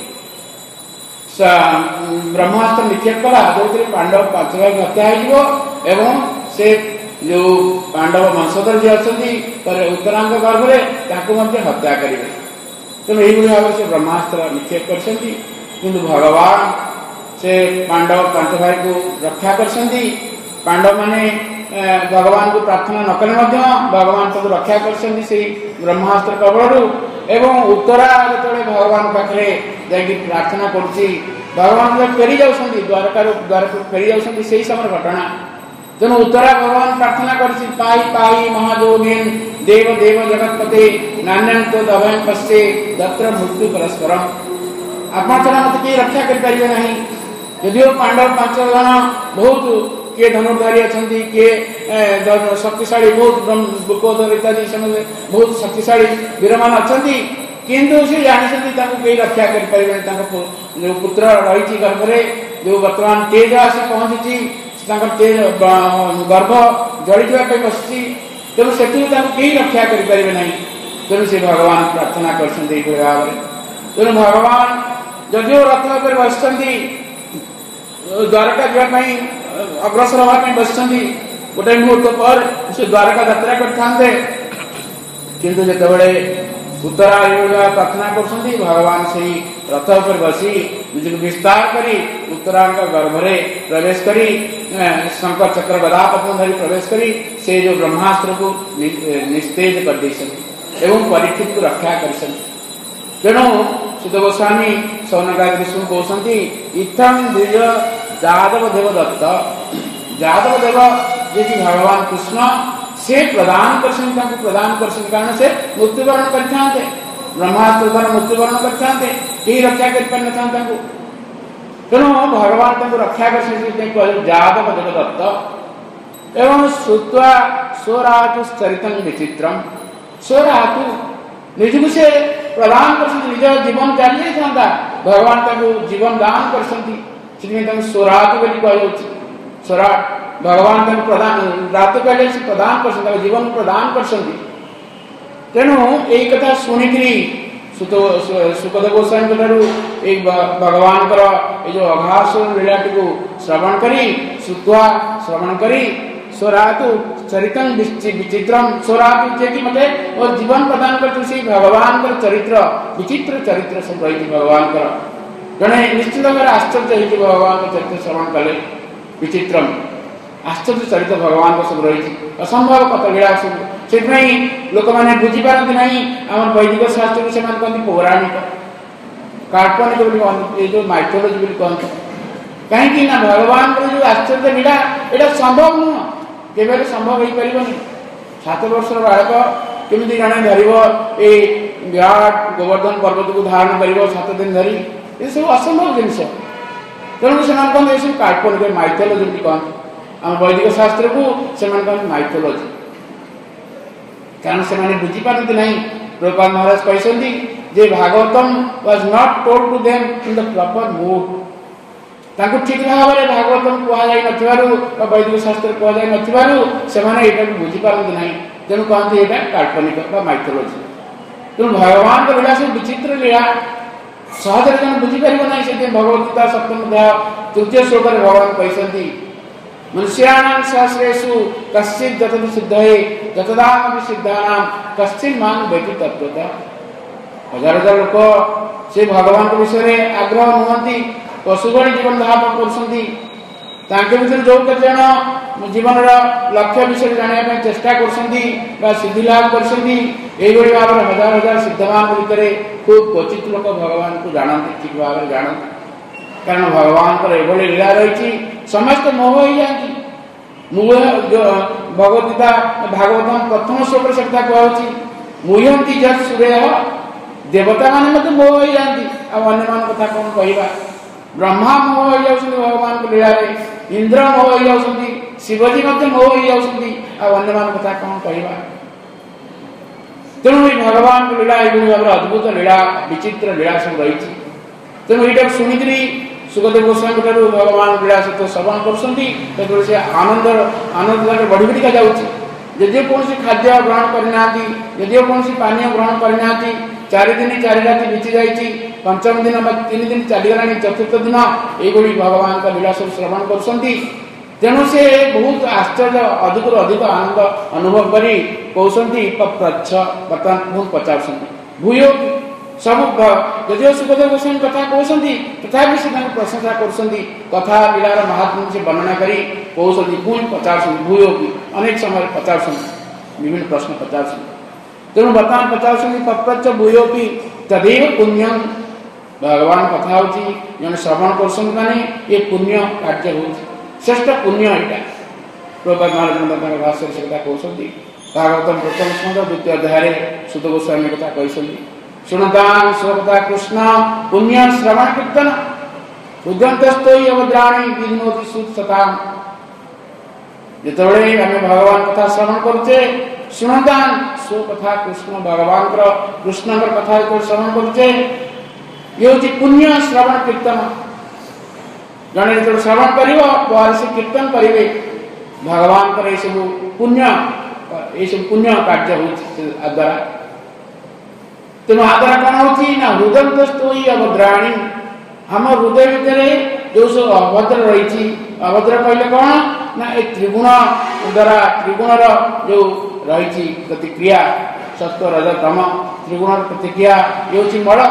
ବ୍ରହ୍ମାସ୍ତ୍ର ନିକ୍ଷେପ କଲା ଯୋଉଥିରେ ପାଣ୍ଡବ ପାଞ୍ଚ ଭାଇ ହତ୍ୟା ହେଇଯିବ ଏବଂ ସେ ଯୋଉ ପାଣ୍ଡବ ବଂଶଧର ଯିଏ ଅଛନ୍ତି ଉତ୍ତରାଙ୍ଗ ଗର୍ଭରେ ତାଙ୍କୁ ମଧ୍ୟ ହତ୍ୟା କରିବେ। ତେଣୁ ଏଇଭଳି ଭାବରେ ସେ ବ୍ରହ୍ମାସ୍ତ୍ର ନିକ୍ଷେପ କରିଛନ୍ତି। କିନ୍ତୁ ଭଗବାନ ସେ ପାଣ୍ଡବ ପାଞ୍ଚ ଭାଇକୁ ରକ୍ଷା କରିଛନ୍ତି। ପାଣ୍ଡବ ମାନେ ଭଗବାନଙ୍କୁ ପ୍ରାର୍ଥନା ନ କଲେ ମଧ୍ୟ ଭଗବାନ ତାଙ୍କୁ ରକ୍ଷା କରିଛନ୍ତି ସେଇ ବ୍ରହ୍ମାସ୍ତ୍ର କବଳରୁ। ଏବଂ ଉତ୍ତରା ଯେତେବେଳେ ଭଗବାନ ପାଖରେ ଯାଇକି ପ୍ରାର୍ଥନା କରୁଛି ଭଗବାନ ଯେତେବେଳେ ଫେରି ଯାଉଛନ୍ତି ଦ୍ୱାରକାରୁ ଦ୍ୱାରକୁ ଫେରି ଯାଉଛନ୍ତି ସେଇ ସମୟର ଘଟଣା। ତେଣୁ ଉତ୍ତରା ଭଗବାନ ପ୍ରାର୍ଥନା କରିଛି ପାଇ ପାଇ ମହାଯୋଗୀନ ଦେବ ଦେବ ଜଗତପତେ ନାନ୍ୟନ୍ତ ଦଭୟଂ ପଶ୍ଚେ ଦତ୍ର ମୃତ୍ୟୁ ପରସ୍ପର। ଆପଣ ଛଡ଼ା ମତେ କେହି ରକ୍ଷା କରିପାରିବେ ନାହିଁ। ଯଦିଓ ପାଣ୍ଡବ ପାଞ୍ଚ ଜଣ ବହୁତ କିଏ ଧନୁର୍ଧାରୀ ଅଛନ୍ତି, କିଏ ଶକ୍ତିଶାଳୀ ବହୁତ ବୃକୋଦର ଇତ୍ୟାଦି ସେମାନେ ବହୁତ ଶକ୍ତିଶାଳୀ ବୀରମାନେ ଅଛନ୍ତି, କିନ୍ତୁ ସେ ଜାଣିଛନ୍ତି ତାଙ୍କୁ କେହି ରକ୍ଷା କରିପାରିବେନି। ତାଙ୍କ ଯୋଉ ପୁତ୍ର ରହିଛି ଗର୍ଭରେ ଯୋଉ ବର୍ତ୍ତମାନ ତେଜ ଆସି ପହଞ୍ଚିଛି ତାଙ୍କର ତେଜ ଗର୍ଭ ଜଳିଯିବା ପାଇଁ ବସିଛି। ତେଣୁ ସେଥିରୁ ତାଙ୍କୁ କେହି ରକ୍ଷା କରିପାରିବେ ନାହିଁ। ତେଣୁ ସେ ଭଗବାନ ପ୍ରାର୍ଥନା କରିଛନ୍ତି ଏଇଭଳି ଭାବରେ। ତେଣୁ ଭଗବାନ ଯଦିଓ ରଥ ଉପରେ ବସିଛନ୍ତି ଦ୍ୱାରକା ଯିବା ପାଇଁ ଅଗ୍ରସର ହେବା ପାଇଁ ବସିଛନ୍ତି ଗୋଟେ ମୁହୂର୍ତ୍ତ ପରେ ସେ ଦ୍ୱାରକା ଯାତ୍ରା କରିଥାନ୍ତେ, କିନ୍ତୁ ଯେତେବେଳେ ଉତ୍ତରା ଏଇଭଳି ପ୍ରାର୍ଥନା କରୁଛନ୍ତି ଭଗବାନ ସେଇ ରଥ ଉପରେ ବସି ନିଜକୁ ବିସ୍ତାର କରି ଉତ୍ତରାଙ୍କ ଗର୍ଭରେ ପ୍ରବେଶ କରି ଶଙ୍ଖ ଚକ୍ର ଗଦା ପଦ୍ମ ଧରି ପ୍ରବେଶ କରି ସେ ଯୋଉ ବ୍ରହ୍ମାସ୍ତ୍ରକୁ ନିସ୍ତେଜ କରିଦେଇଛନ୍ତି ଏବଂ ପରୀକ୍ଷିତକୁ ରକ୍ଷା କରିଛନ୍ତି। ତେଣୁ ସୁତ ଗୋସ୍ୱାମୀ ସୌନକାଦି ଋଷିଙ୍କୁ କହୁଛନ୍ତି ଇଥଂ ଦ୍ୱିଜ ଯାଦବ ଦେବ ଦତ୍ତ। ଯାଦବ ଦେବ ଯିଏକି ଭଗବାନ କୃଷ୍ଣ ସେ ପ୍ରଦାନ କରିଛନ୍ତି ତାଙ୍କୁ ପ୍ରଦାନ କରିଛନ୍ତି କାରଣ ସେ ମୃତ୍ୟୁବରଣ କରିଥାନ୍ତେ ବ୍ରହ୍ମାସ୍ତ୍ର ଦ୍ୱାରା ମୃତ୍ୟୁବରଣ କରିଥାନ୍ତେ, କେହି ରକ୍ଷା କରିପାରିନଥାନ୍ତେ ତାଙ୍କୁ। ତେଣୁ ଭଗବାନ ତାଙ୍କୁ ରକ୍ଷା କରିଛନ୍ତି ଯାଦବ ଦେବ ଦତ୍ତ। ଏବଂ ଶ୍ରୁତ୍ୱା ସ୍ୱରାତୁ ଚରିତଂ ବିଚିତ୍ରମ୍। ସ୍ୱରାତୁ ନିଜକୁ ସେ ପ୍ରଦାନ କରିଛନ୍ତି, ନିଜ ଜୀବନ ଚାଲି ଯାଇଥାନ୍ତା ଭଗବାନ ତାଙ୍କୁ ଜୀବନ ଦାନ କରିଛନ୍ତି। ସେଥିପାଇଁ ତାଙ୍କୁ ସ୍ୱରାତୁ ବୋଲି କୁହାଯାଉଛି। ସ୍ୱରାଟ ଭଗବାନ ତାଙ୍କୁ ପ୍ରଦାନ ରାତ କହିଲେ ସେ ପ୍ରଦାନ କରିଛନ୍ତି, ତାଙ୍କ ଜୀବନ ପ୍ରଦାନ କରିଛନ୍ତି। ତେଣୁ ଏଇ କଥା ଶୁଣିକିରି ସୁକଦେବ ଗୋସ୍ୱାମୀଙ୍କ ଠାରୁ ଏଇ ଭଗବାନଙ୍କର ଏଇ ଯୋଉ ଅଘାସ ଲୀଳାଟିକୁ ଶ୍ରବଣ କରି ଶ୍ରୁତ୍ୱା ଶ୍ରବଣ କରି ସ୍ୱରାତୁ ଚରିତଂ ବିଚିତ୍ରମ୍। ସ୍ୱରାତୁ ଯିଏକି ମତେ ମୋ ଜୀବନ ପ୍ରଦାନ କରିଛନ୍ତି ସେଇ ଭଗବାନଙ୍କର ଚରିତ୍ର ବିଚିତ୍ର ଚରିତ୍ର ସବୁ ରହିଛି ଭଗବାନଙ୍କର। ଜଣେ ନିଶ୍ଚିତ ଭାବରେ ଆଶ୍ଚର୍ଯ୍ୟ ହେଇଯିବ ଭଗବାନଙ୍କ ଚରିତ୍ର ଶ୍ରବଣ କଲେ। ବିଚିତ୍ରମ୍ ଆଶ୍ଚର୍ଯ୍ୟ ଚରିତ୍ର ଭଗବାନଙ୍କ ସବୁ ରହିଛି, ଅସମ୍ଭବ କଥା ଲୀଳା ସବୁ। ସେଥିପାଇଁ ଲୋକମାନେ ବୁଝିପାରନ୍ତି ନାହିଁ ଆମର ବୈଦିକ ଶାସ୍ତ୍ରକୁ ସେମାନେ କହନ୍ତି ପୌରାଣିକ କାଳ୍ପନିକ ବୋଲି କହନ୍ତି, ଏ ଯୋଉ ମାଇଥୋଲୋଜି ବୋଲି କହନ୍ତି। କାହିଁକି ନା ଭଗବାନଙ୍କର ଯୋଉ ଆଶ୍ଚର୍ଯ୍ୟ ଲୀଳା ଏଇଟା ସମ୍ଭବ ନୁହଁ, କେବେ ହେଲେ ସମ୍ଭବ ହେଇପାରିବନି। ସାତ ବର୍ଷର ବାଳକ କେମିତି ଜଣେ ଧରିବ ଏଇ ବିରାଟ ଗୋବର୍ଦ୍ଧନ ପର୍ବତକୁ ଧାରଣ କରିବ ସାତ ଦିନ ଧରି, ଏସବୁ ଅସମ୍ଭବ ଜିନିଷ। ତେଣୁ ସେମାନେ କହନ୍ତି ଏସବୁ କାଳ୍ପନିକ ମାଇଥୋଲୋଜି ବୋଲି କହନ୍ତି। ଆମ ବୈଦିକ ଶାସ୍ତ୍ରକୁ ସେମାନେ କହନ୍ତି ମାଇଥୋଲୋଜି, କାରଣ ସେମାନେ ବୁଝିପାରନ୍ତି ନାହିଁ। ପ୍ରଭୁପାଦ ମହାରାଜ କହିଛନ୍ତି ଯେ Bhagavatam was not told to them in the proper mood. ତାଙ୍କୁ ଠିକ ଭାବରେ ଭାଗବତମ କୁହାଯାଇ ନଥିବାରୁ ବା ବୈଦିକ ଶାସ୍ତ୍ର କୁହାଯାଇ ନଥିବାରୁ ସେମାନେ ଏଇଟାକୁ ବୁଝିପାରନ୍ତି ନାହିଁ। ତେଣୁ କହନ୍ତି ଏଇଟା କାଳ୍ପନିକ ବା ମାଇଥୋଲୋଜି। ତେଣୁ ଭଗବାନଙ୍କ ଲୀଳା ସବୁ ବିଚିତ୍ର ଲୀଳା, ସହଜରେ ଜଣେ ବୁଝିପାରିବ ନାହିଁ। ସେଥିପାଇଁ ଭଗବତ ଗୀତା ସପ୍ତମ ଅଧ୍ୟାୟ ତୃତୀୟ ଶ୍ଲୋକରେ ଭଗବାନ କହିଛନ୍ତି ମନୁଷ୍ୟାଣାଂ ସହସ୍ରେଷୁ କଶ୍ଚିତ୍ ଯତତି ସିଦ୍ଧୟେ ଯତଦାମପି ସିଦ୍ଧାନାଂ କଶ୍ଚିତ୍ ମାଂ ବେତି ତତ୍ତ୍ୱତଃ। ହଜାର ହଜାର ଲୋକ ସେ ଭଗବାନଙ୍କ ବିଷୟରେ ଆଗ୍ରହ ନୁହନ୍ତି, ପଶୁ ଭଳି ଜୀବନ ଧାରଣ କରୁଛନ୍ତି। ତାଙ୍କ ଭିତରୁ ଯୋଉ କେତେ ଜଣ ଜୀବନର ଲକ୍ଷ୍ୟ ବିଷୟରେ ଜାଣିବା ପାଇଁ ଚେଷ୍ଟା କରୁଛନ୍ତି ବା ସିଦ୍ଧି ଲାଭ କରିଛନ୍ତି, ଏଇଭଳି ଭାବରେ ହଜାର ହଜାର ସିଦ୍ଧମାନଙ୍କ ଭିତରେ ଖୁବ୍ କ୍ୱଚିତ ଲୋକ ଭଗବାନଙ୍କୁ ଜାଣନ୍ତି, ଠିକ ଭାବରେ ଜାଣନ୍ତି। କାରଣ ଭଗବାନଙ୍କର ଏଭଳି ଲୀଳା ରହିଛି ସମସ୍ତେ ମୋହ ହେଇଯାଆନ୍ତି। ମୋହ ଭଗବତ ଗୀତା ଭାଗବତମ ପ୍ରଥମ ଶ୍ଲୋକରେ ସେ କଥା କୁହାଯାଉଛି ମୁହ୍ୟନ୍ତି ଯତ୍ ସୁରେୟ। ଦେବତାମାନେ ମଧ୍ୟ ମୋହ ହେଇଯାଆନ୍ତି, ଆଉ ଅନ୍ୟମାନଙ୍କ କଥା କଣ କହିବା। ब्रह्मा मोह हो जाउछन्ति भगवान को लीला रे, इंद्र मोह हो जाउछन्ति, शिवजी मध्य मोह हो जाउछन्ति, आ अन्य मान कथा कोन कहबा। तेणु भगवान को लीला एभली भाव अद्भुत लीला विचित्र लीला सब रही। तेणु ये शुणिकी सुखदेव गोस्वामी ठार भगवान लीला सहित श्रवण कर से आनंद आनंद बढ़ी बढ़ी जाऊँगी। यदि कौन खाद्य ग्रहण करना, यदि कौन पानीय ग्रहण करना, चार दिन चार राति बीती जाइए, पंचम दिन तीन दिन चलीगला, चतुर्थ दिन ये भगवान का लीला सब श्रवण कर। तेणु से बहुत आश्चर्य अधिक अधिक आनंद अनुभव करी कहते पप्रच्छ बर्तमान बहुत पचार भूय सब यदि सुखदेव गोस्वामी कथा कहते तथा से प्रशंसा कर कथा लीलार महात्मा से वर्णना करी कहते पुणी पचार भूय अनेक समय पचार विभिन्न प्रश्न पचार। तेणु बर्तमान पचार पप्रच्छ भूय तदेव पुण्यम भगवान कथा होची जन श्रवण कर ये पुण्य कार्य हो श्रेष्ठ पुण्य यहाँ प्रभुपाद महाराज भाष्य से कथा कहते भागवतम प्रथम स्कंद द्वितीय अध्याय सुत गोस्वामी कथा कहते शुणतां स्वकथा कृष्ण पुण्य श्रवण कीर्तन उद्यंतस्तो अवद्राणी विनोति सुतसतां। जितेबाला आम भगवान कथा श्रवण करुचे शुणतां स्वकथा कृष्ण भगवान कृष्ण कथा श्रवण करुचे ये हूँ पुण्य श्रवण कीर्तन। जड़े जो श्रवण कर से कीर्तन करेंगे भगवान कर सब पुण्य ये सब पुण्य कार्य हो द्वारा। तेणु आ द्वारा कौन होना हृदय अभद्राणी आम हृदय भितर जो सब अभद्र रही अभद्र कहले कौन ना ये त्रिगुण द्वारा त्रिगुणर जो रही प्रतिक्रिया सत्व रज तम त्रिगुण प्रतिक्रिया ये हूँ मल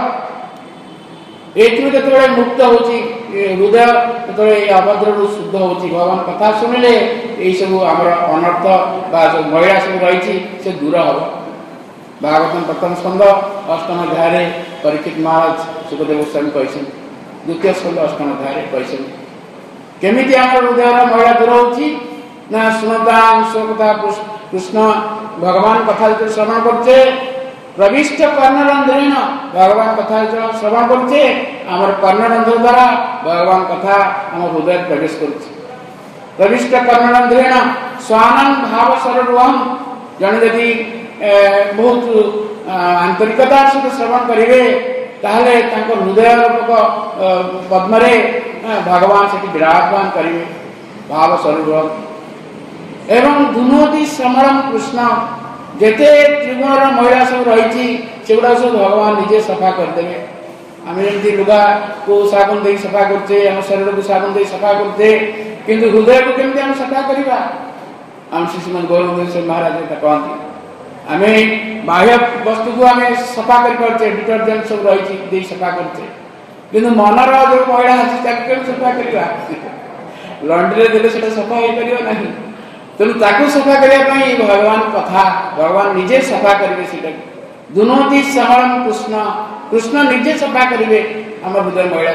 ये मुक्त होती हृदय जो अभद्र शुद्ध होती भगवान कथा शुणिले ये सब आम अनर्थ महिला सब रही से दूर हम। भागवतम प्रथम स्कंद अष्टम अध्याय परीक्षित महाराज सुखदेव गोस्वामी कहते द्वितीय स्कंद अष्टम अध्याय कहते केमी आम हृदय महिला दूर होती ना शुणता स्वकथा कृष्ण भगवान कथा जो श्रवण करते प्रविष्ट कर्णरंध्रेण भगवान कथा जो श्रवण करते आम कर्णरंध्र द्वारा भगवान कथा आम हृदय प्रवेश कर प्रविष्ट कर्णरंध्रेण स्वानंद भाव सरलुहम जन यदि बहुत आंतरिकता सहित श्रवण करेंगे ताहले हृदय पद्मरे भगवान से विराजमान करेंगे भाव स्वरूप एवं धुनोति समरम कृष्ण जेते त्रिगुणर महिला सब रही सेगुड़ा सब भगवान निजे सफा करदे। आम जमी लुगा को साबुन दे सफा करते आम शरीर को साबुन दे सफा करते किंतु हृदय को केमती आम सफा करवा आम शिशुमान गौरव से महाराज कहते आम बाह्य वस्तु को आम सफा करते डिटर्जेंट सब रही सफा करते किंतु मनर जो महिला अच्छी सफा करवा लंड्री देले सफा हो पार ना। तेणु ताकू सफा करने भगवान कथा भगवान निजे सफा करेंगे दुनोती समरम कृष्ण कृष्ण निजे सफा करेंगे आम हृदय महिला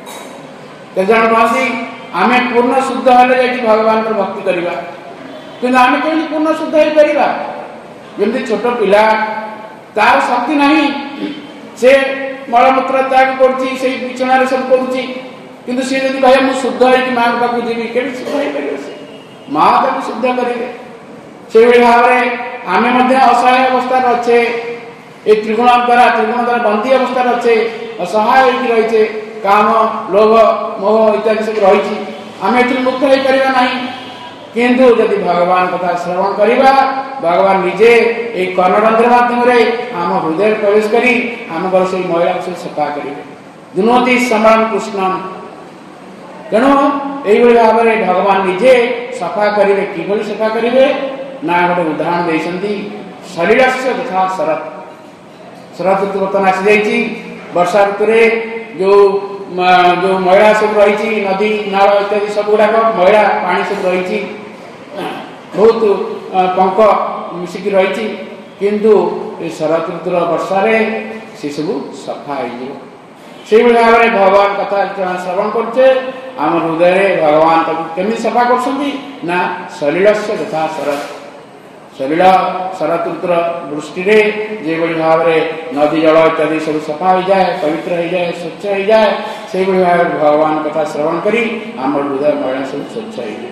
को जन कहती आम पूर्ण शुद्ध हेल्ले भगवान भक्ति करवा कि आम कमी पूर्ण शुद्ध हो पार जमी छोट पिला तार शक्ति नहीं से मलमूत्र त्याग कर बिछणार सब करुँच सी जब कहे मुझे शुद्ध हो माँ पाक जी के शुद्ध हो पार माँ तक शुद्ध करेंगे से भाव में आम असहाय अवस्था अच्छे ये त्रिगुण द्वारा त्रिगुण द्वारा बंदी अवस्था अच्छे असहाय रही काम लोभ मोह इत्यादि सब रही आम ए मुक्त हो पार ना किंतु यदि भगवान कथा श्रवण करवा भगवान निजे एक कर्णरंध्र माध्यम आम हृदय प्रवेश करी आम घर से महिला से सफा करेंगे दुनोती समान कृष्ण। तेणु यही भाव में भगवान निजे सफा करेंगे कि सफा करेंगे ना गोटे उदाहरण देते शरीर से तथा शरत शरत ऋतु बर्तमान आसी जाइए वर्षा ऋतु जो जो महिला सब रही नदी नाल इत्यादि सब गुड़ाक महिला पानी सब रही बहुत पंक मिसिक रही किंतु शरत ऋतुर वर्षा से सब सफा हो से भाव में भगवान कथा श्रवण करते आम हृदय भगवान केमी सफा कर शरीर से तथा शरत सलिल शरत ऋतुर वृष्टि जो भाव में नदी जल इत्यादि सब सफा हो जाए, पवित्र हो जाए, स्वच्छ हो जाए, से भाव भगवान कथा श्रवण करी आम हृदय मैला सब स्वच्छ हो।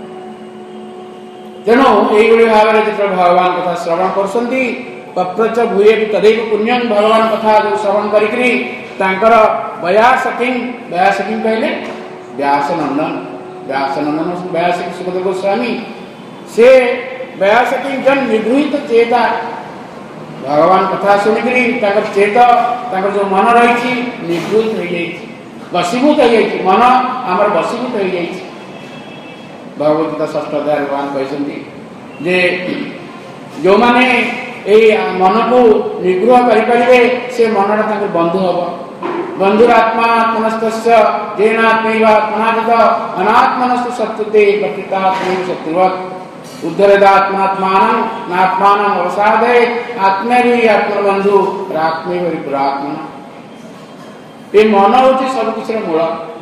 तेणु यही भाव में जो भगवान कथा श्रवण करप्रच भूये तदैव पुण्यम भगवान कथा जो श्रवण करी व्यासकिंग व्यासकिंग कहले व्यास नंदन व्यास नंदन व्यास सुखदेव गोस्वामी से व्यासकिंग जन निगृहित चेता भगवान कथा शुणिकी चेत जो मन रही निगृहित हो जाए, बसीभूत हो जाए, मन आमर बसीभूत हो जाए। भगवत गीता षष्ठ अध्याय भगवान कहते जे जो माने मन को निग्रह करें से मनटा बंधु हम। बंधुरात्मा आत्मनस्तस्य जेनात्मैवात्मनाजित अनात्मनस्तु शत्रुते प्रकृतात्मैव शत्रुवत् उद्धरेदात्मनात्मानं नात्मानं अवसादयेत् आत्मैव आत्मबंधु आत्मैव रिपुरात्मना। ये मन होची सब किसी मूल।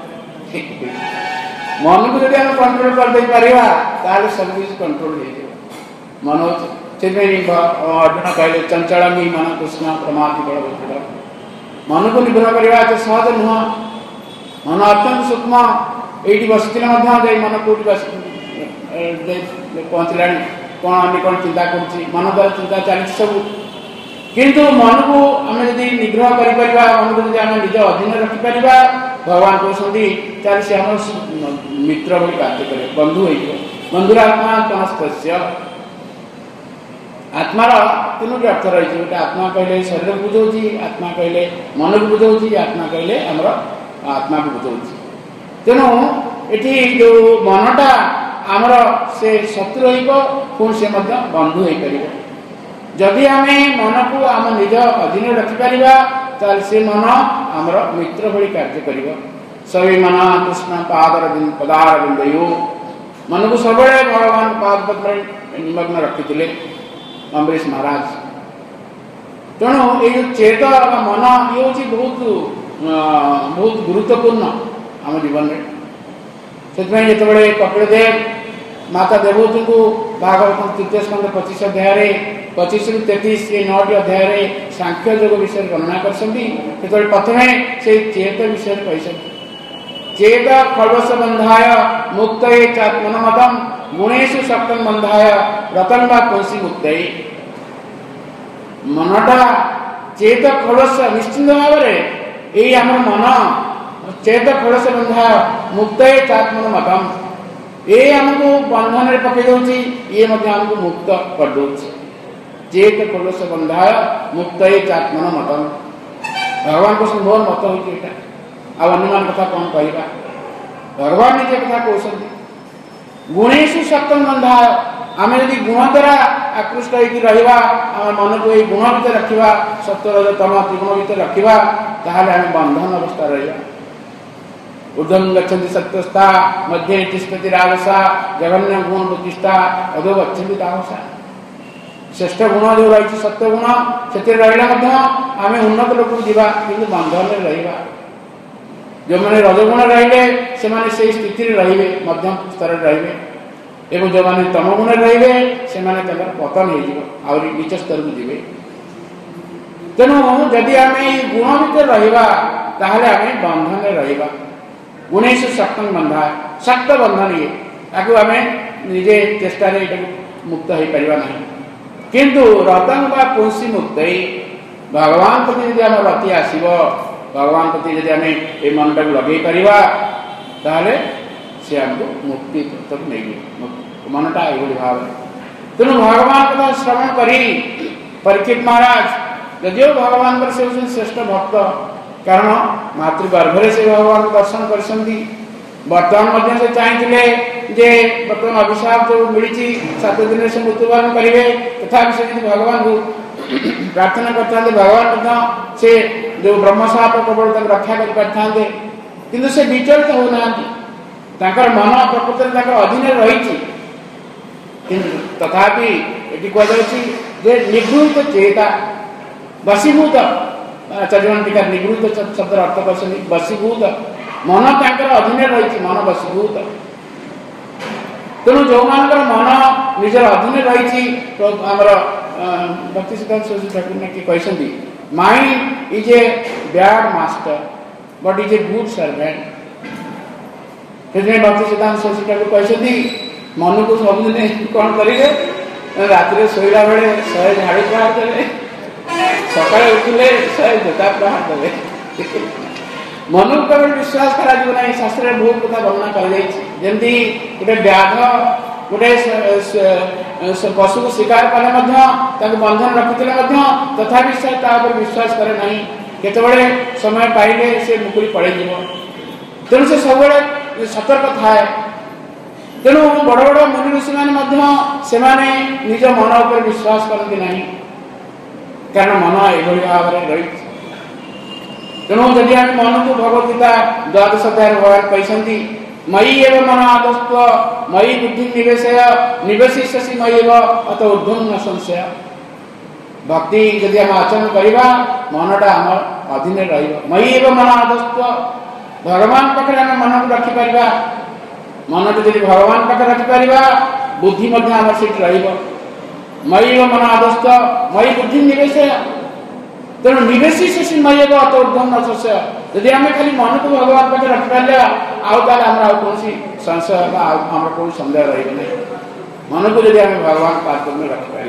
मन को जब हम कंट्रोल कर दे परिवा ताले सब कुछ कंट्रोल हो जाए। मन से अर्जुन कहले चंचलमी मन कृष्ण प्रमादि बल मन को निग्रह करवा तो सहज नुह। मन अत्यंत सूक्ष्म ये बसते मन को पहुँचला कौन आम कौन चिंता कर मन द्वारा चिंता चली सब किंतु मन को आम जब निग्रह कर मन को आम निज अधीन रखिपर भगवान कहते चल सी आम मित्र भाई कार्य करे बंधु हो बंधुरात्मा तनस्त आत्मार तीनोटी अर्थ रही गोटे आत्मा कहले शरीर को बुझाऊँ, आत्मा कहले मन को बुझाऊँ, आत्मा कहले आमर आत्मा को बुझाऊँ। तेणु ये जो मनटा आमर से शत्रु पुणी से बंधु हो पार। जदि आम मन को आम निज अधीन रखिपर ताल से मन आमर मित्र भली कार्य कर सभी मन कृष्ण पादर पदार बिंदु मन को सब भगवान पाद पद्म निमग्न रखी अम्बरीश महाराज। तेणु ये चेत मन ये हूँ बहुत बहुत गुरुत्वपूर्ण आम जीवन में। से जो कपिलदेव माता देवहूति को भागवत तृतीय स्कंद पच्चीस अध्याय पच्चीस रु तैतीस ये नौटी अध्याय सांख्य योग विषय वर्णना कर प्रथम से चेत विषय कही चेत खलवश बंधाय मुक्त चात्मनमतम गुणेशु शक्तम बंधाय रतन बा कौशी मुक्त। मनटा चेत खलवश निश्चिंत भाव में आम मन चेत खलवश बंधाय मुक्त चात्मनमतम ये आमको बंधन में पकई दौर ये आमको मुक्त कर दौर। चेत खलवश बंधाय मुक्त चात्मनमतम भगवान को मोर मत हो आनुमान कथा कौन कहवा भगवान निजे कथा कहते गुणेशु सप्तम बंधाय आम यदि गुण द्वारा आकृष्ट होगा आम मन को ये गुण भितर रखा सत्य तम त्रिगुण भितर रखा ताहले आम बंधन अवस्था रहा। ऊर्ध्वं गच्छन्ति सत्त्वस्ता मध्ये तिष्ठति राजसा जघन्य गुण प्रतिष्ठा अधो गच्छन्ति तामसा। श्रेष्ठ गुण जो रही सत्य गुण से रहा आम उन्नत लोक जावा कि बंधन रहा। जो मैंने रजगुण रे से स्थिति रे मध्यम स्तर रे एवं जो मैंने तमगुण रे से पतन हो नीच स्तर को जी। तेणु जदि आम गुण भितर रहा ताहले आम बंधन रहा। गुणेशु शक्तम बंधा शक्त बंधन ये ताकू आम निजे चेष्टा मुक्त हो पार ना किंतु रतन बा पुंसी मुक्त भगवान प्रति जब आम रति आसब भगवान प्रति जब आम ये मनटा लगे पारे सी आमको मुक्ति तक नहीं मनटा ये भाव। तेणु भगवान कथा श्रवण करी परीक्षित महाराज यदिव भगवान पर से श्रेष्ठ भक्त कारण मातृगर्भरे से भगवान दर्शन कर बर्तमान से चाहते जे बर्तमान अभिशाप जो मिली सात दिन से मृत्युवरण करेंगे तथा से भगवान को प्रार्थना करते भगवान से जो ब्रह्मशाप प्रबल तक रक्षा कर पारे कि से विचलित होना मन प्रकृति अधीन रही तथापि ये कहुचे निगृहित चेता बसीभूत आचार्य टीका निगृहित शब्द अर्थ कर बसीभूत मन तांकर अधीन रही मन बसीभूत। तेणु जो मान मन निजर अधीन रही आमर भक्ति सिद्धांत सरस्वती ठाकुर ने कहते mind is a bad master but is a good servant. Bhaktisiddhanta Saraswati Thakur कहते मन को सबुदिन कौन करेंगे रात शोला बेले शहे झाड़ू प्रहार देवे सका उठिले शहे जोता प्रहार देवे मन को विश्वास करा शास्त्र में बहुत कथा वर्णना करमती गोटे व्याघ गोटे पशु को शिकार कले बंधन रखुले तथा से विश्वास करे ना केतबे समय पाइले से मुकुरी पड़े तेणु से सब सतर्क थाए। तेणु बड़ बड़ मुनि ऋषि मैंने निज मन उपर विश्वास करती ना कारण मन एभली भाव में रही। तेणु जदि आम मन को भगवद्गीता द्वादश अध्याय भगवान कहते मयि एव मन आदस्त्व मयि बुद्धि निवेशय निवेशिष्यसि मयि एव अत ऊर्ध्वं न संशय। भक्ति जदि आम आचरण करवा मनटा आम अधीन रही एव मन आदस्त्व भगवान पाखे आम मन को रखिपर मन को जब भगवान पाखे रखिपर बुद्धि आम से मयि एव मन आदस्त्व मयि बुद्धि निवेशय तेणु निवेशी से मयि एव अत ऊर्ध्वं न संशय। यदि आम खाली मन को भगवान पाखे रखिपर आउ कौन संशय आम कौन सन्देह रही मन को जब आम भगवान पाद में रखिपर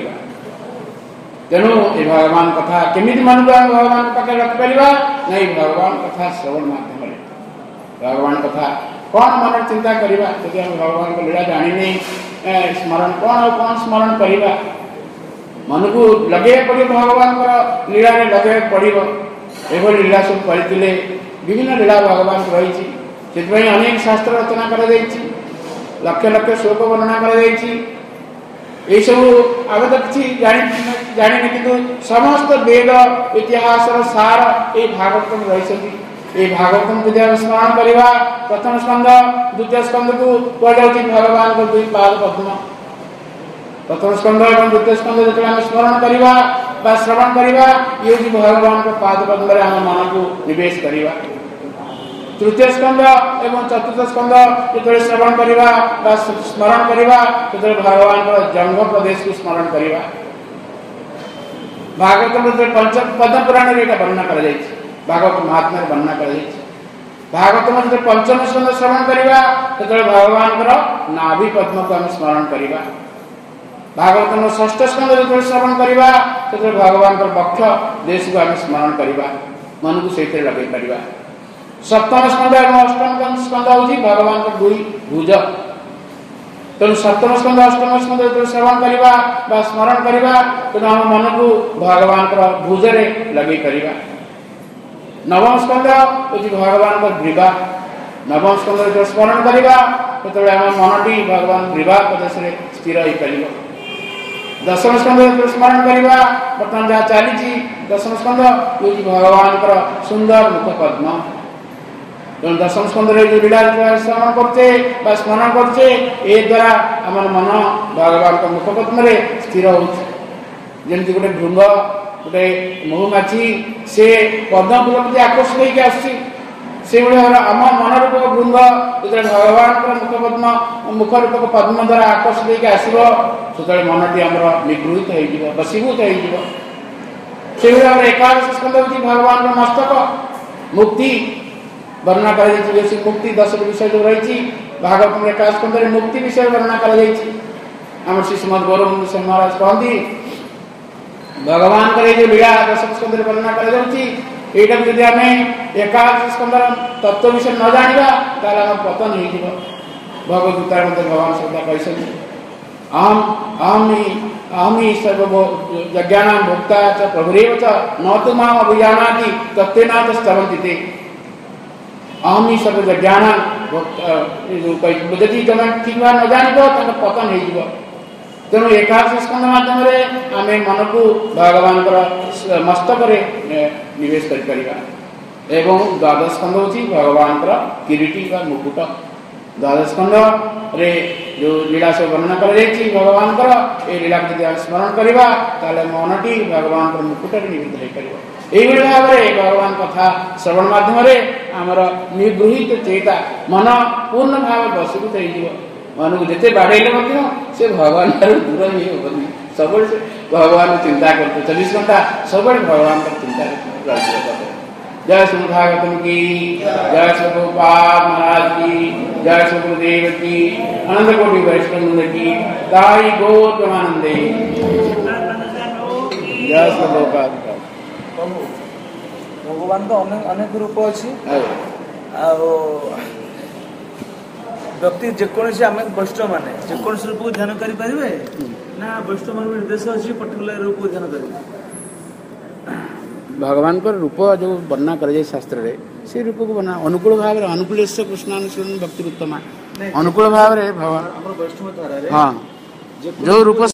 तेणु ये भगवान कथा केमी मन को भगवान पाखे रखिपर नहीं भगवान कथा श्रवण मध्यम भगवान कथा कौन मन चिंता करवा जब आम भगवान को लीला जानी स्मरण कौन और कौन स्मरण करवा मन को लगे पड़े भगवान लीला लगे पड़ो एभली लीला सब करते विभिन्न लीला भगवान रही से अनेक शास्त्र रचना कर लक्ष लक्ष श्लोक वर्णना कर सब आम तो किसी जानी कि समस्त वेद इतिहास सार ये भागवतम रही ये भागवतम जब आम स्मरण करवा प्रथम स्कंद द्वितीय स्कंद को कहुच्छी भगवान को दुई पाद पद्म प्रथम स्कंद और द्वितीय स्कंद जो आम स्मरण करवा श्रवण करवा ये भगवान को पाद पद्म आम मन को निवेश करवा। तृतीय स्कंद एवं चतुर्थ स्कंद जो श्रवण करवा स्मरण करवा भगवान को जंग प्रदेश को स्मरण करवा। भागवत पंच पद्म पुराण वर्णना कर भागवत महात्मा वर्णना कर भागवत में जो पंचम स्कंद श्रवण करवा भगवान नाभि पद्म को आम स्मरण करवा। भागवत में षष्ठ स्कंद जो श्रवण करवा भगवान वक्ष देश को आम स्मरण करवा मन को से लगे पार। सप्तम स्कंद और अष्टम स्कंद हूँ भगवान को दुई भुज तेणु सप्तम स्कंद अष्टम स्कंद जो श्रवण करवा स्मरण करवा तेणु आम मन को भगवान भुज लगे करवा। नवम स्कंद हूँ भगवान को ग्रीवा नवम स्कंद जो स्मरण करवा तो आम मनटी भगवान ग्रीवा प्रदेश में स्थिर हो पार। दशम स्कंद जो स्मरण करवा बर्तमान जहाँ चली दशम स्कंद हूँ भगवान सुंदर मुख पद्म तेणु दशम स्कंद जो लीला श्रवण करते स्मरण करते ए द्वारा आम मन भगवान को मुखपद्म स्थिर होमती गोटे भृंग गोटे महुमाछी से पद्म फूल प्रति आकर्षित होकर आसम मन रूपक भृंग जो भगवान मुखपद्म मुख रूपक पद्म द्वारा आकर्षित होकर आसो से मनटी आम निगृहित हो बसीभूत हो एकादश स्कंद हूँ भगवान मस्तक मुक्ति वर्णना कर मुक्ति दस विषय जो रही भागवत में एकादश स्कंद मुक्ति विषय वर्णना कर श्री श्रीमद गौरव सिंह महाराज कहती भगवान का जो लीला दशम स्कंद वर्णना कर यहाँ जब आम एकादश स्कंद तत्व विषय न जाना आम पतन हो भगवद्गीता भगवान सदा कहते अहम अहम ही अहम ही सर्वज्ञानां भोक्ता च प्रभुरेव च न तो माम अभिजानाति तत्तेन स्तवन्ति ते अहम ही सर्वज्ञानां भोक्ता यदि तुम ठीक भाव न जान पतन हो तेणु एकादश स्कंद माध्यम आम मन को भगवान मस्तक निवेश कर द्वादश स्कंद हूँ भगवान किरीटी व मुकुट द्वादश स्कंद रे जो लीला सब वर्णना कर भगवान ये लीला को जब स्मरण करवा मनटी भगवान मुकुट निवृत्त हो पार। यही भाव में भगवान कथा श्रवण मध्यम आमर निगृहित चेता मन पूर्ण भाव बसीभूत हो मन को जिते बाड़े से भगवान दूर ही होनी सब भगवान चिंता करते चौबीस घंटा सब भगवान का चिंता करते। जय श्री भागवतम की जय श्री गोपाल महाराज की जय श्री गुरुदेव की अनंत कोटि वैष्णव की ताई गौतमानंदे जय श्री गोपाल। भगवान तो अनेक अनेक रूप अच्छी व्यक्ति जेकोसी आम वैष्णव मैंने जेकोसी रूप को ध्यान करें ना वैष्णव मान निर्देश अच्छी पर्टिकुलर रूप को ध्यान करेंगे। भगवान पर रूप जो वर्णना कर जाए शास्त्र रे से रूप को बना अनुकूल भाव रे अनुकूल कृष्णानुसरण भक्ति उत्तम अनुकूल भाव रे भगवान वैष्णव हाँ जो रूप